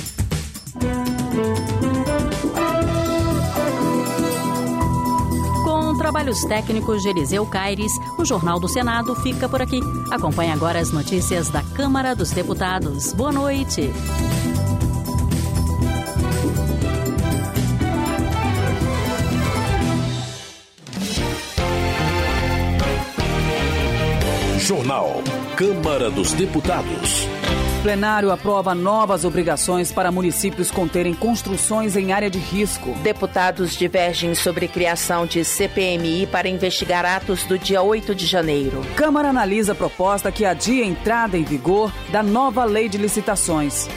Com trabalhos técnicos de Eliseu Caires, o Jornal do Senado fica por aqui. Acompanhe agora as notícias da Câmara dos Deputados. Boa noite. Jornal Câmara dos Deputados. Plenário aprova novas obrigações para municípios conterem construções em área de risco. Deputados divergem sobre criação de C P M I para investigar atos do dia oito de janeiro. Câmara analisa a proposta que adia a entrada em vigor da nova lei de licitações.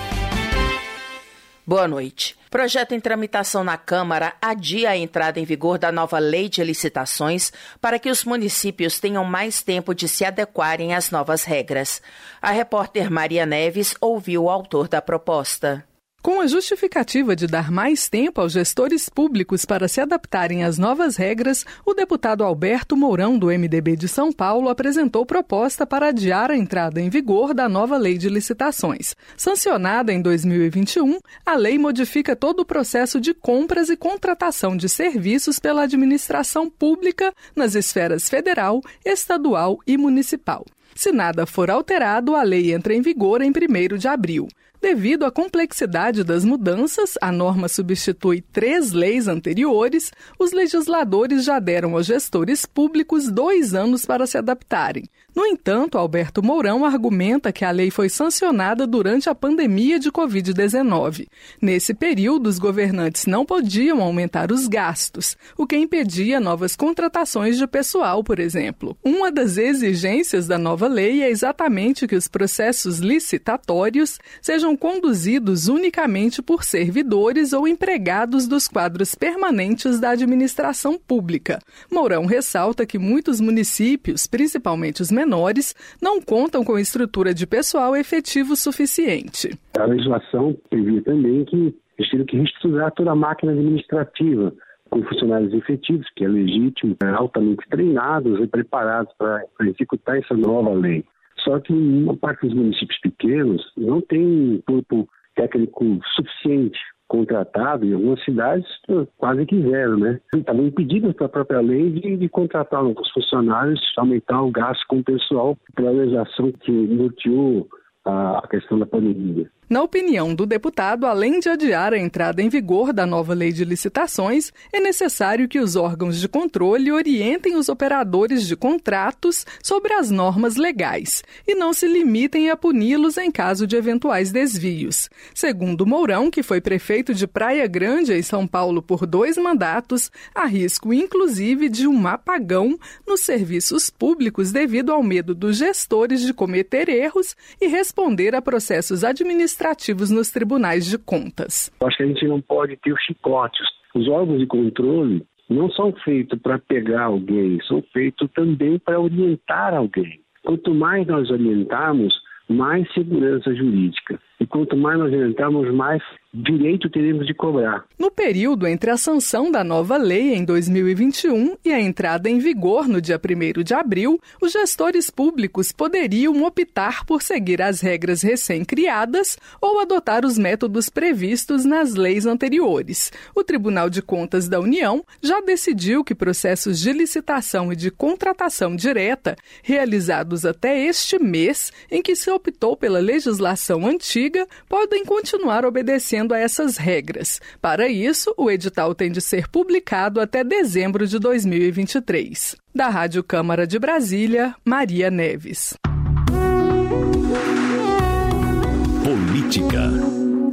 Boa noite. Projeto em tramitação na Câmara adia a entrada em vigor da nova lei de licitações para que os municípios tenham mais tempo de se adequarem às novas regras. A repórter Maria Neves ouviu o autor da proposta. Com a justificativa de dar mais tempo aos gestores públicos para se adaptarem às novas regras, o deputado Alberto Mourão, do M D B de São Paulo, apresentou proposta para adiar a entrada em vigor da nova lei de licitações. Sancionada em dois mil e vinte e um, a lei modifica todo o processo de compras e contratação de serviços pela administração pública nas esferas federal, estadual e municipal. Se nada for alterado, a lei entra em vigor em primeiro de abril. Devido à complexidade das mudanças, a norma substitui três leis anteriores, os legisladores já deram aos gestores públicos dois anos para se adaptarem. No entanto, Alberto Mourão argumenta que a lei foi sancionada durante a pandemia de covid dezenove. Nesse período, os governantes não podiam aumentar os gastos, o que impedia novas contratações de pessoal, por exemplo. Uma das exigências da nova lei é exatamente que os processos licitatórios sejam conduzidos unicamente por servidores ou empregados dos quadros permanentes da administração pública. Mourão ressalta que muitos municípios, principalmente os menores, não contam com estrutura de pessoal efetivo suficiente. A legislação previa também que eles teriam que reestruturar toda a máquina administrativa com funcionários efetivos, que é legítimo, altamente treinados e preparados para executar essa nova lei. Só que uma parte dos municípios pequenos não tem corpo técnico suficiente contratado, em algumas cidades quase que zero, né? Estavam impedidos pela própria lei de, de contratar novos funcionários, aumentar o gasto com o pessoal pela legislação que norteou a, a questão da pandemia. Na opinião do deputado, além de adiar a entrada em vigor da nova lei de licitações, é necessário que os órgãos de controle orientem os operadores de contratos sobre as normas legais e não se limitem a puni-los em caso de eventuais desvios. Segundo Mourão, que foi prefeito de Praia Grande, em São Paulo, por dois mandatos, há risco inclusive de um apagão nos serviços públicos devido ao medo dos gestores de cometer erros e responder a processos administrativos administrativos nos tribunais de contas. Acho que a gente não pode ter os chicotes. Os órgãos de controle não são feitos para pegar alguém, são feitos também para orientar alguém. Quanto mais nós orientarmos, mais segurança jurídica. E quanto mais nós orientarmos, mais direito teremos de cobrar. No período entre a sanção da nova lei em dois mil e vinte e um e a entrada em vigor no dia primeiro de abril, os gestores públicos poderiam optar por seguir as regras recém-criadas ou adotar os métodos previstos nas leis anteriores. O Tribunal de Contas da União já decidiu que processos de licitação e de contratação direta, realizados até este mês, em que se optou pela legislação antiga, podem continuar obedecendo a essas regras. Para isso, o edital tem de ser publicado até dezembro de dois mil e vinte e três. Da Rádio Câmara de Brasília, Maria Neves. Política.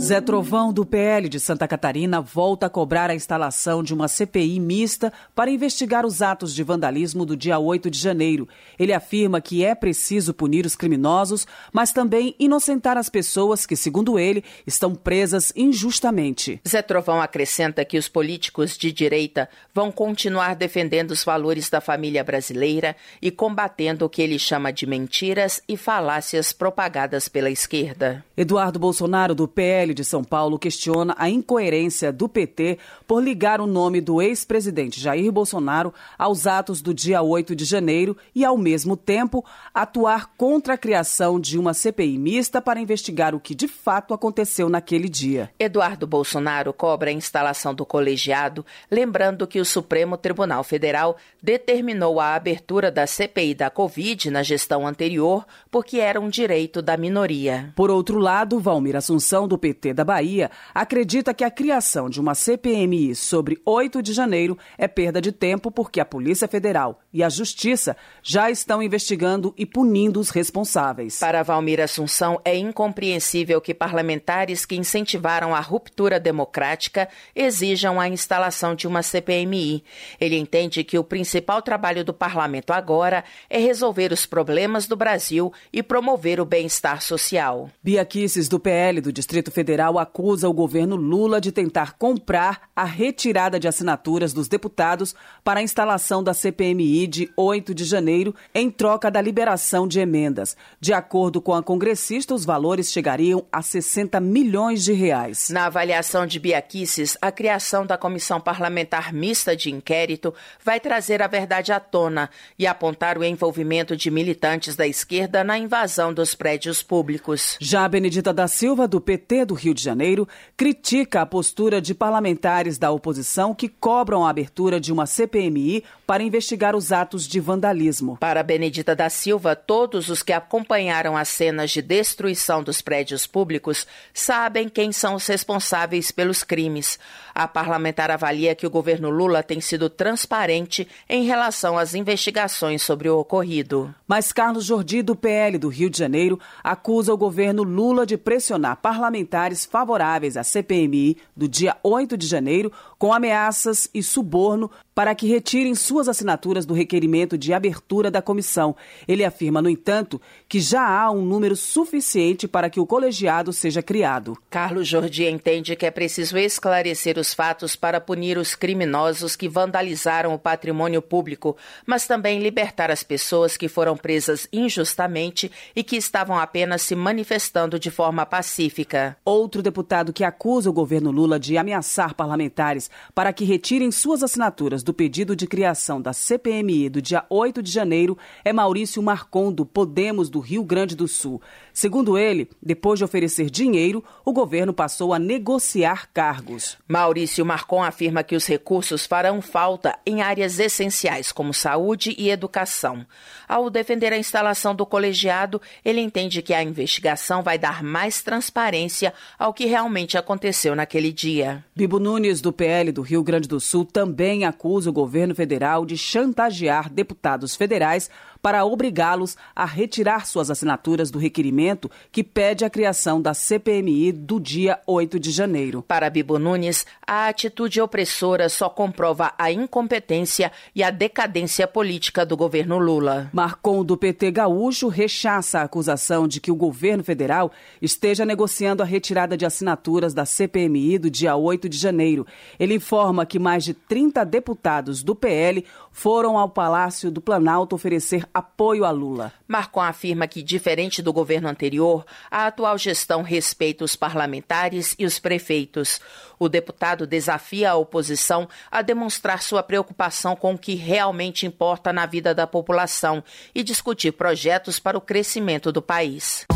Zé Trovão, do P L de Santa Catarina, volta a cobrar a instalação de uma C P I mista para investigar os atos de vandalismo do dia oito de janeiro. Ele afirma que é preciso punir os criminosos, mas também inocentar as pessoas que, segundo ele, estão presas injustamente. Zé Trovão acrescenta que os políticos de direita vão continuar defendendo os valores da família brasileira e combatendo o que ele chama de mentiras e falácias propagadas pela esquerda. Eduardo Bolsonaro, do P L de São Paulo, questiona a incoerência do P T por ligar o nome do ex-presidente Jair Bolsonaro aos atos do dia oito de janeiro e, ao mesmo tempo, atuar contra a criação de uma C P I mista para investigar o que de fato aconteceu naquele dia. Eduardo Bolsonaro cobra a instalação do colegiado, lembrando que o Supremo Tribunal Federal determinou a abertura da C P I da Covid na gestão anterior porque era um direito da minoria. Por outro lado, Valmir Assunção, do P T da Bahia, acredita que a criação de uma C P M I sobre oito de janeiro é perda de tempo porque a Polícia Federal e a Justiça já estão investigando e punindo os responsáveis. Para Valmir Assunção, é incompreensível que parlamentares que incentivaram a ruptura democrática exijam a instalação de uma C P M I. Ele entende que o principal trabalho do parlamento agora é resolver os problemas do Brasil e promover o bem-estar social. Bia Kicis, do P L do Distrito Federal, acusa o governo Lula de tentar comprar a retirada de assinaturas dos deputados para a instalação da C P M I de oito de janeiro em troca da liberação de emendas. De acordo com a congressista, os valores chegariam a sessenta milhões de reais. Na avaliação de Bia Kicis, a criação da Comissão Parlamentar Mista de Inquérito vai trazer a verdade à tona e apontar o envolvimento de militantes da esquerda na invasão dos prédios públicos. Já Benedita da Silva, do P T do Rio de Janeiro, critica a postura de parlamentares da oposição que cobram a abertura de uma C P M I para investigar os atos de vandalismo. Para Benedita da Silva, todos os que acompanharam as cenas de destruição dos prédios públicos sabem quem são os responsáveis pelos crimes. A parlamentar avalia que o governo Lula tem sido transparente em relação às investigações sobre o ocorrido. Mas Carlos Jordi, do P L do Rio de Janeiro, acusa o governo Lula de pressionar parlamentares favoráveis à C P M I do dia oito de janeiro com ameaças e suborno para que retirem suas assinaturas do requerimento de abertura da comissão. Ele afirma, no entanto, que já há um número suficiente para que o colegiado seja criado. Carlos Jordi entende que é preciso esclarecer os fatos para punir os criminosos que vandalizaram o patrimônio público, mas também libertar as pessoas que foram presas injustamente e que estavam apenas se manifestando de forma pacífica. Outro deputado que acusa o governo Lula de ameaçar parlamentares para que retirem suas assinaturas do pedido de criação da C P M I do dia oito de janeiro é Maurício Marcon, do Podemos do Rio Grande do Sul. Segundo ele, depois de oferecer dinheiro, o governo passou a negociar cargos. Maurício Marcon afirma que os recursos farão falta em áreas essenciais como saúde e educação. Ao defender a instalação do colegiado, ele entende que a investigação vai dar mais transparência ao que realmente aconteceu naquele dia. Bibo Nunes, do P L do Rio Grande do Sul, também acusa o governo federal de chantagear deputados federais para obrigá-los a retirar suas assinaturas do requerimento que pede a criação da C P M I do dia oito de janeiro. Para Bibo Nunes, a atitude opressora só comprova a incompetência e a decadência política do governo Lula. Marcon, do P T gaúcho, rechaça a acusação de que o governo federal esteja negociando a retirada de assinaturas da C P M I do dia oito de janeiro. Ele informa que mais de trinta deputados do P L foram ao Palácio do Planalto oferecer apoio a Lula. Marcon afirma que, diferente do governo anterior, a atual gestão respeita os parlamentares e os prefeitos. O deputado desafia a oposição a demonstrar sua preocupação com o que realmente importa na vida da população e discutir projetos para o crescimento do país.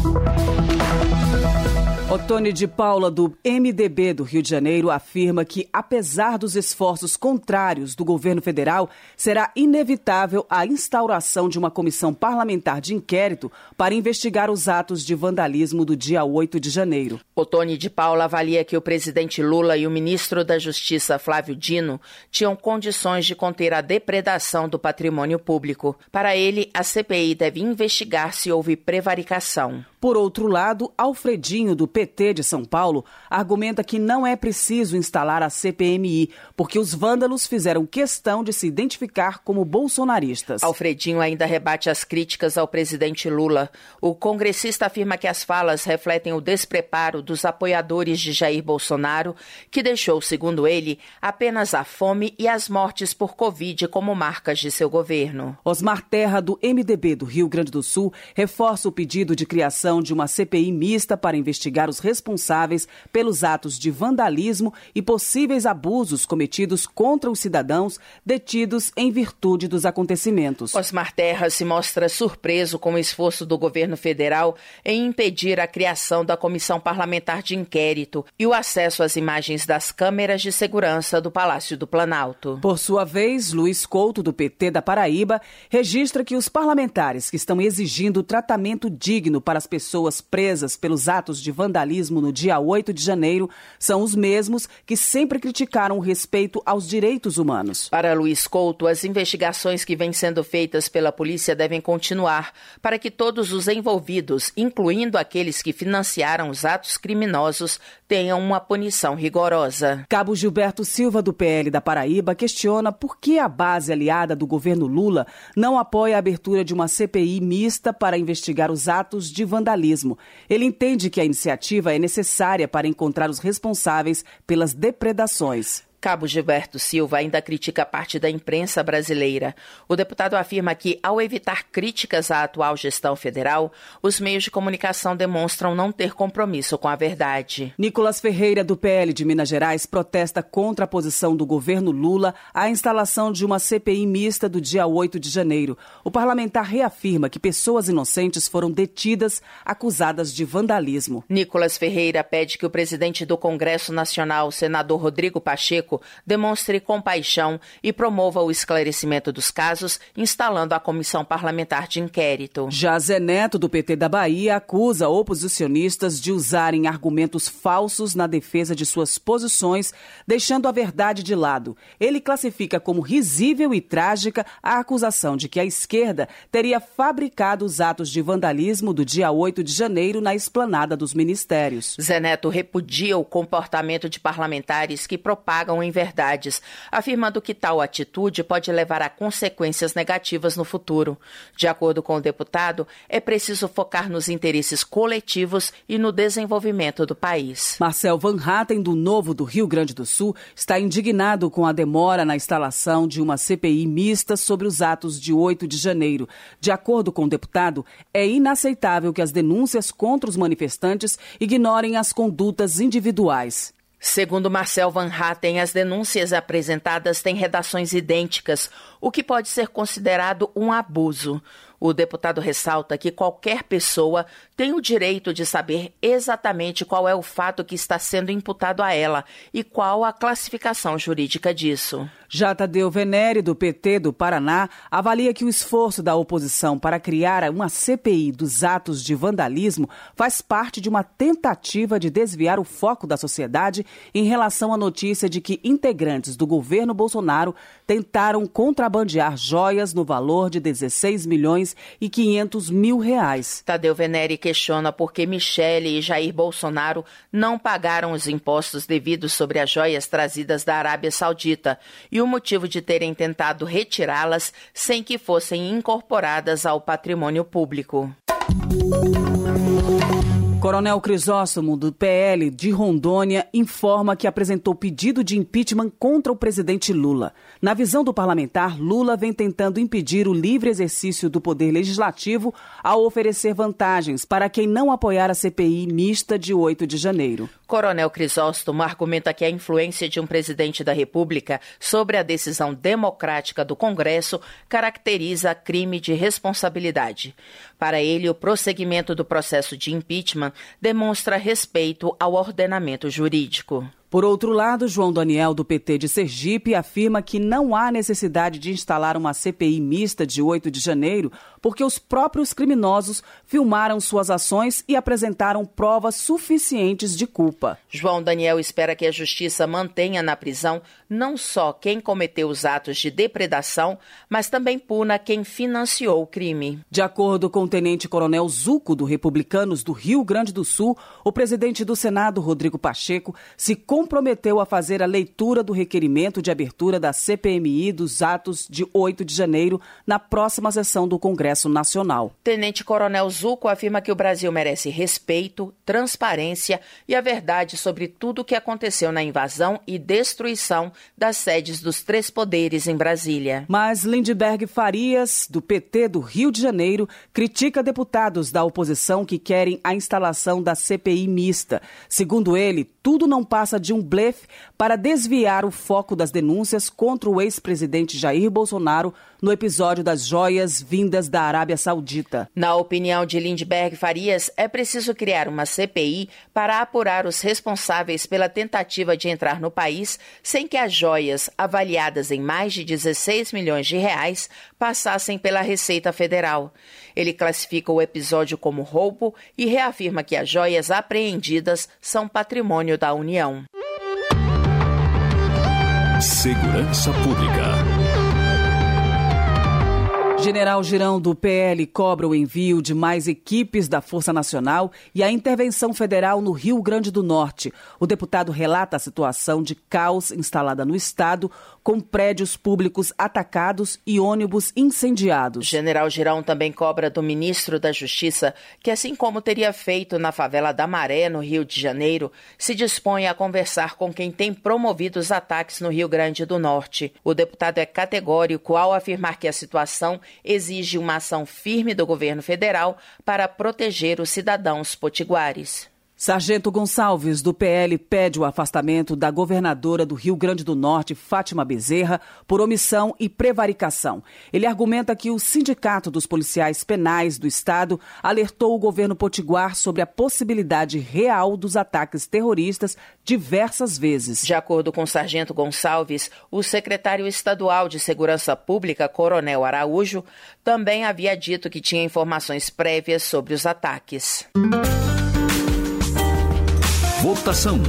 Otone de Paula, do M D B do Rio de Janeiro, afirma que, apesar dos esforços contrários do governo federal, será inevitável a instauração de uma comissão parlamentar de inquérito para investigar os atos de vandalismo do dia oito de janeiro. Otone de Paula avalia que o presidente Lula e o ministro da Justiça, Flávio Dino, tinham condições de conter a depredação do patrimônio público. Para ele, a C P I deve investigar se houve prevaricação. Por outro lado, Alfredinho, do P T de São Paulo, argumenta que não é preciso instalar a C P M I, porque os vândalos fizeram questão de se identificar como bolsonaristas. Alfredinho ainda rebate as críticas ao presidente Lula. O congressista afirma que as falas refletem o despreparo dos apoiadores de Jair Bolsonaro, que deixou, segundo ele, apenas a fome e as mortes por Covid como marcas de seu governo. Osmar Terra, do M D B do Rio Grande do Sul, reforça o pedido de criação de uma C P I mista para investigar os responsáveis pelos atos de vandalismo e possíveis abusos cometidos contra os cidadãos detidos em virtude dos acontecimentos. Osmar Terra se mostra surpreso com o esforço do governo federal em impedir a criação da comissão parlamentar de inquérito e o acesso às imagens das câmeras de segurança do Palácio do Planalto. Por sua vez, Luiz Couto, do P T da Paraíba, registra que os parlamentares que estão exigindo tratamento digno para as pessoas presas pelos atos de vandalismo no dia oito de janeiro são os mesmos que sempre criticaram o respeito aos direitos humanos. Para Luiz Couto, as investigações que vêm sendo feitas pela polícia devem continuar para que todos os envolvidos, incluindo aqueles que financiaram os atos criminosos, tenham uma punição rigorosa. Cabo Gilberto Silva, do P L da Paraíba, questiona por que a base aliada do governo Lula não apoia a abertura de uma C P I mista para investigar os atos de vandalismo. Ele entende que a iniciativa é necessária para encontrar os responsáveis pelas depredações. Cabo Gilberto Silva ainda critica parte da imprensa brasileira. O deputado afirma que, ao evitar críticas à atual gestão federal, os meios de comunicação demonstram não ter compromisso com a verdade. Nicolas Ferreira, do P L de Minas Gerais, protesta contra a posição do governo Lula à instalação de uma C P I mista do dia oito de janeiro. O parlamentar reafirma que pessoas inocentes foram detidas, acusadas de vandalismo. Nicolas Ferreira pede que o presidente do Congresso Nacional, senador Rodrigo Pacheco, demonstre compaixão e promova o esclarecimento dos casos, instalando a comissão parlamentar de inquérito. Já Zé Neto, do P T da Bahia, acusa oposicionistas de usarem argumentos falsos na defesa de suas posições, deixando a verdade de lado. Ele classifica como risível e trágica a acusação de que a esquerda teria fabricado os atos de vandalismo do dia oito de janeiro na esplanada dos ministérios. Zé Neto repudia o comportamento de parlamentares que propagam em verdades, afirmando que tal atitude pode levar a consequências negativas no futuro. De acordo com o deputado, é preciso focar nos interesses coletivos e no desenvolvimento do país. Marcel Van Hatten, do Novo do Rio Grande do Sul, está indignado com a demora na instalação de uma C P I mista sobre os atos de oito de janeiro. De acordo com o deputado, é inaceitável que as denúncias contra os manifestantes ignorem as condutas individuais. Segundo Marcel Van Hatten, as denúncias apresentadas têm redações idênticas, o que pode ser considerado um abuso. O deputado ressalta que qualquer pessoa tem o direito de saber exatamente qual é o fato que está sendo imputado a ela e qual a classificação jurídica disso. Já Tadeu Venere, do P T do Paraná, avalia que o esforço da oposição para criar uma C P I dos atos de vandalismo faz parte de uma tentativa de desviar o foco da sociedade em relação à notícia de que integrantes do governo Bolsonaro tentaram contrabandear joias no valor de dezesseis milhões e quinhentos mil reais. Tadeu Venere questiona por que Michele e Jair Bolsonaro não pagaram os impostos devidos sobre as joias trazidas da Arábia Saudita e o motivo de terem tentado retirá-las sem que fossem incorporadas ao patrimônio público. Coronel Crisóstomo, do P L de Rondônia, informa que apresentou pedido de impeachment contra o presidente Lula. Na visão do parlamentar, Lula vem tentando impedir o livre exercício do poder legislativo ao oferecer vantagens para quem não apoiar a C P I mista de oito de janeiro. Coronel Crisóstomo argumenta que a influência de um presidente da República sobre a decisão democrática do Congresso caracteriza crime de responsabilidade. Para ele, o prosseguimento do processo de impeachment demonstra respeito ao ordenamento jurídico. Por outro lado, João Daniel, do P T de Sergipe, afirma que não há necessidade de instalar uma C P I mista de oito de janeiro, porque os próprios criminosos filmaram suas ações e apresentaram provas suficientes de culpa. João Daniel espera que a Justiça mantenha na prisão não só quem cometeu os atos de depredação, mas também puna quem financiou o crime. De acordo com o tenente-coronel Zuco, do Republicanos do Rio Grande do Sul, o presidente do Senado, Rodrigo Pacheco, se comprometeu a fazer a leitura do requerimento de abertura da C P M I dos atos de oito de janeiro na próxima sessão do Congresso Nacional. Tenente-coronel Zuco afirma que o Brasil merece respeito, transparência e a verdade sobre tudo o que aconteceu na invasão e destruição das sedes dos três poderes em Brasília. Mas Lindbergh Farias, do P T do Rio de Janeiro, critica deputados da oposição que querem a instalação da C P I mista. Segundo ele, tudo não passa de um blefe para desviar o foco das denúncias contra o ex-presidente Jair Bolsonaro no episódio das joias vindas da Arábia Saudita. Na opinião de Lindbergh Farias, é preciso criar uma C P I para apurar os responsáveis pela tentativa de entrar no país sem que as joias, avaliadas em mais de dezesseis milhões de reais, passassem pela Receita Federal. Ele classifica o episódio como roubo e reafirma que as joias apreendidas são patrimônio da União. Segurança Pública. General Girão, do P L, cobra o envio de mais equipes da Força Nacional e a intervenção federal no Rio Grande do Norte. O deputado relata a situação de caos instalada no estado, com prédios públicos atacados e ônibus incendiados. General Girão também cobra do ministro da Justiça que, assim como teria feito na favela da Maré, no Rio de Janeiro, se dispõe a conversar com quem tem promovido os ataques no Rio Grande do Norte. O deputado é categórico ao afirmar que a situação exige uma ação firme do governo federal para proteger os cidadãos potiguares. Sargento Gonçalves, do P L, pede o afastamento da governadora do Rio Grande do Norte, Fátima Bezerra, por omissão e prevaricação. Ele argumenta que o Sindicato dos Policiais Penais do Estado alertou o governo potiguar sobre a possibilidade real dos ataques terroristas diversas vezes. De acordo com o Sargento Gonçalves, o secretário estadual de Segurança Pública, Coronel Araújo, também havia dito que tinha informações prévias sobre os ataques. Votação.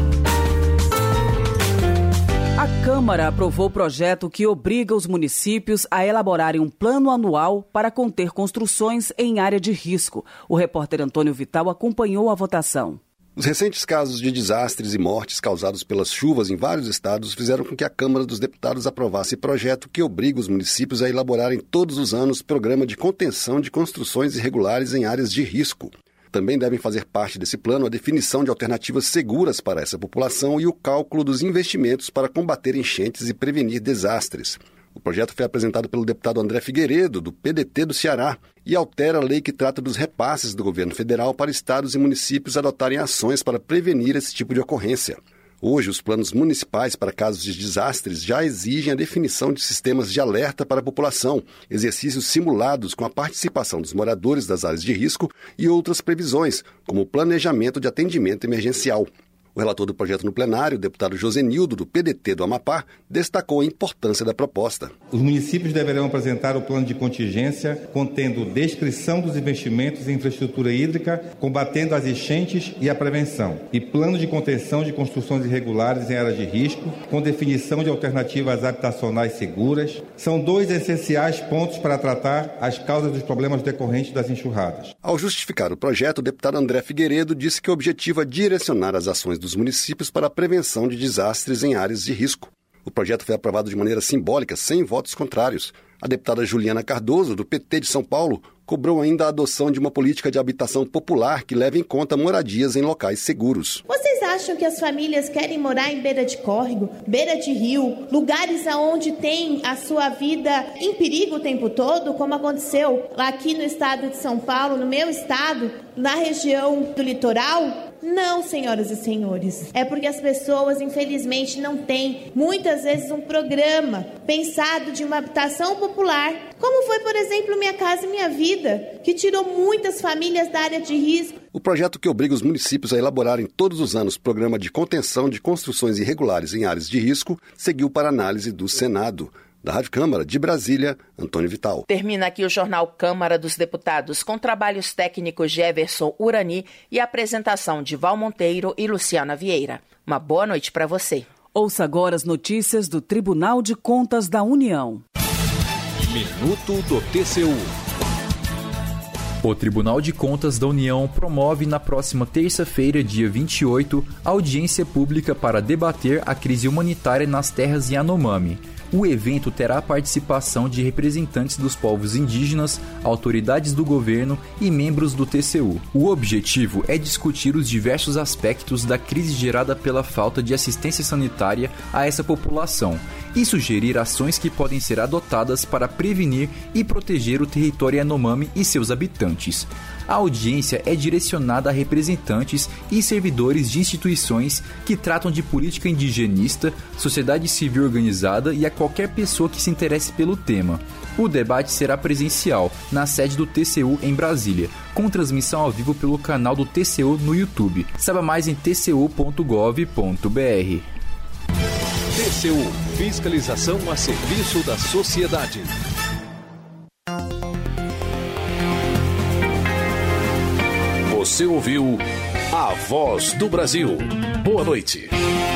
A Câmara aprovou o projeto que obriga os municípios a elaborarem um plano anual para conter construções em área de risco. O repórter Antônio Vital acompanhou a votação. Os recentes casos de desastres e mortes causados pelas chuvas em vários estados fizeram com que a Câmara dos Deputados aprovasse projeto que obriga os municípios a elaborarem todos os anos programa de contenção de construções irregulares em áreas de risco. Também devem fazer parte desse plano a definição de alternativas seguras para essa população e o cálculo dos investimentos para combater enchentes e prevenir desastres. O projeto foi apresentado pelo deputado André Figueiredo, do P D T do Ceará, e altera a lei que trata dos repasses do governo federal para estados e municípios adotarem ações para prevenir esse tipo de ocorrência. Hoje, os planos municipais para casos de desastres já exigem a definição de sistemas de alerta para a população, exercícios simulados com a participação dos moradores das áreas de risco e outras previsões, como o planejamento de atendimento emergencial. O relator do projeto no plenário, o deputado Josenildo, do P D T do Amapá, destacou a importância da proposta. Os municípios deverão apresentar o plano de contingência, contendo descrição dos investimentos em infraestrutura hídrica, combatendo as enchentes e a prevenção, e plano de contenção de construções irregulares em áreas de risco, com definição de alternativas habitacionais seguras. São dois essenciais pontos para tratar as causas dos problemas decorrentes das enxurradas. Ao justificar o projeto, o deputado André Figueiredo disse que o objetivo é direcionar as ações dos municípios para a prevenção de desastres em áreas de risco. O projeto foi aprovado de maneira simbólica, sem votos contrários. A deputada Juliana Cardoso, do P T de São Paulo, cobrou ainda a adoção de uma política de habitação popular que leve em conta moradias em locais seguros. Vocês acham que as famílias querem morar em beira de córrego, beira de rio, lugares onde tem a sua vida em perigo o tempo todo, como aconteceu aqui no estado de São Paulo, no meu estado, na região do litoral? Não, senhoras e senhores. É porque as pessoas, infelizmente, não têm, muitas vezes, um programa pensado de uma habitação popular, como foi, por exemplo, Minha Casa Minha Vida, que tirou muitas famílias da área de risco, O projeto que obriga os municípios a elaborarem todos os anos programa de contenção de construções irregulares em áreas de risco seguiu para análise do Senado. Da Rádio Câmara de Brasília, Antônio Vital. Termina aqui o Jornal Câmara dos Deputados, com trabalhos técnicos de Everson Urani e apresentação de Val Monteiro e Luciana Vieira. Uma boa noite para você. Ouça agora as notícias do Tribunal de Contas da União. Minuto do T C U. O Tribunal de Contas da União promove na próxima terça-feira, dia vinte e oito, audiência pública para debater a crise humanitária nas terras Yanomami. O evento terá a participação de representantes dos povos indígenas, autoridades do governo e membros do T C U. O objetivo é discutir os diversos aspectos da crise gerada pela falta de assistência sanitária a essa população e sugerir ações que podem ser adotadas para prevenir e proteger o território Yanomami e seus habitantes. A audiência é direcionada a representantes e servidores de instituições que tratam de política indigenista, sociedade civil organizada e a qualquer pessoa que se interesse pelo tema. O debate será presencial, na sede do T C U em Brasília, com transmissão ao vivo pelo canal do T C U no YouTube. Saiba mais em t c u ponto gov ponto b r. T C U – Fiscalização a serviço da sociedade. Você ouviu A Voz do Brasil. Boa noite.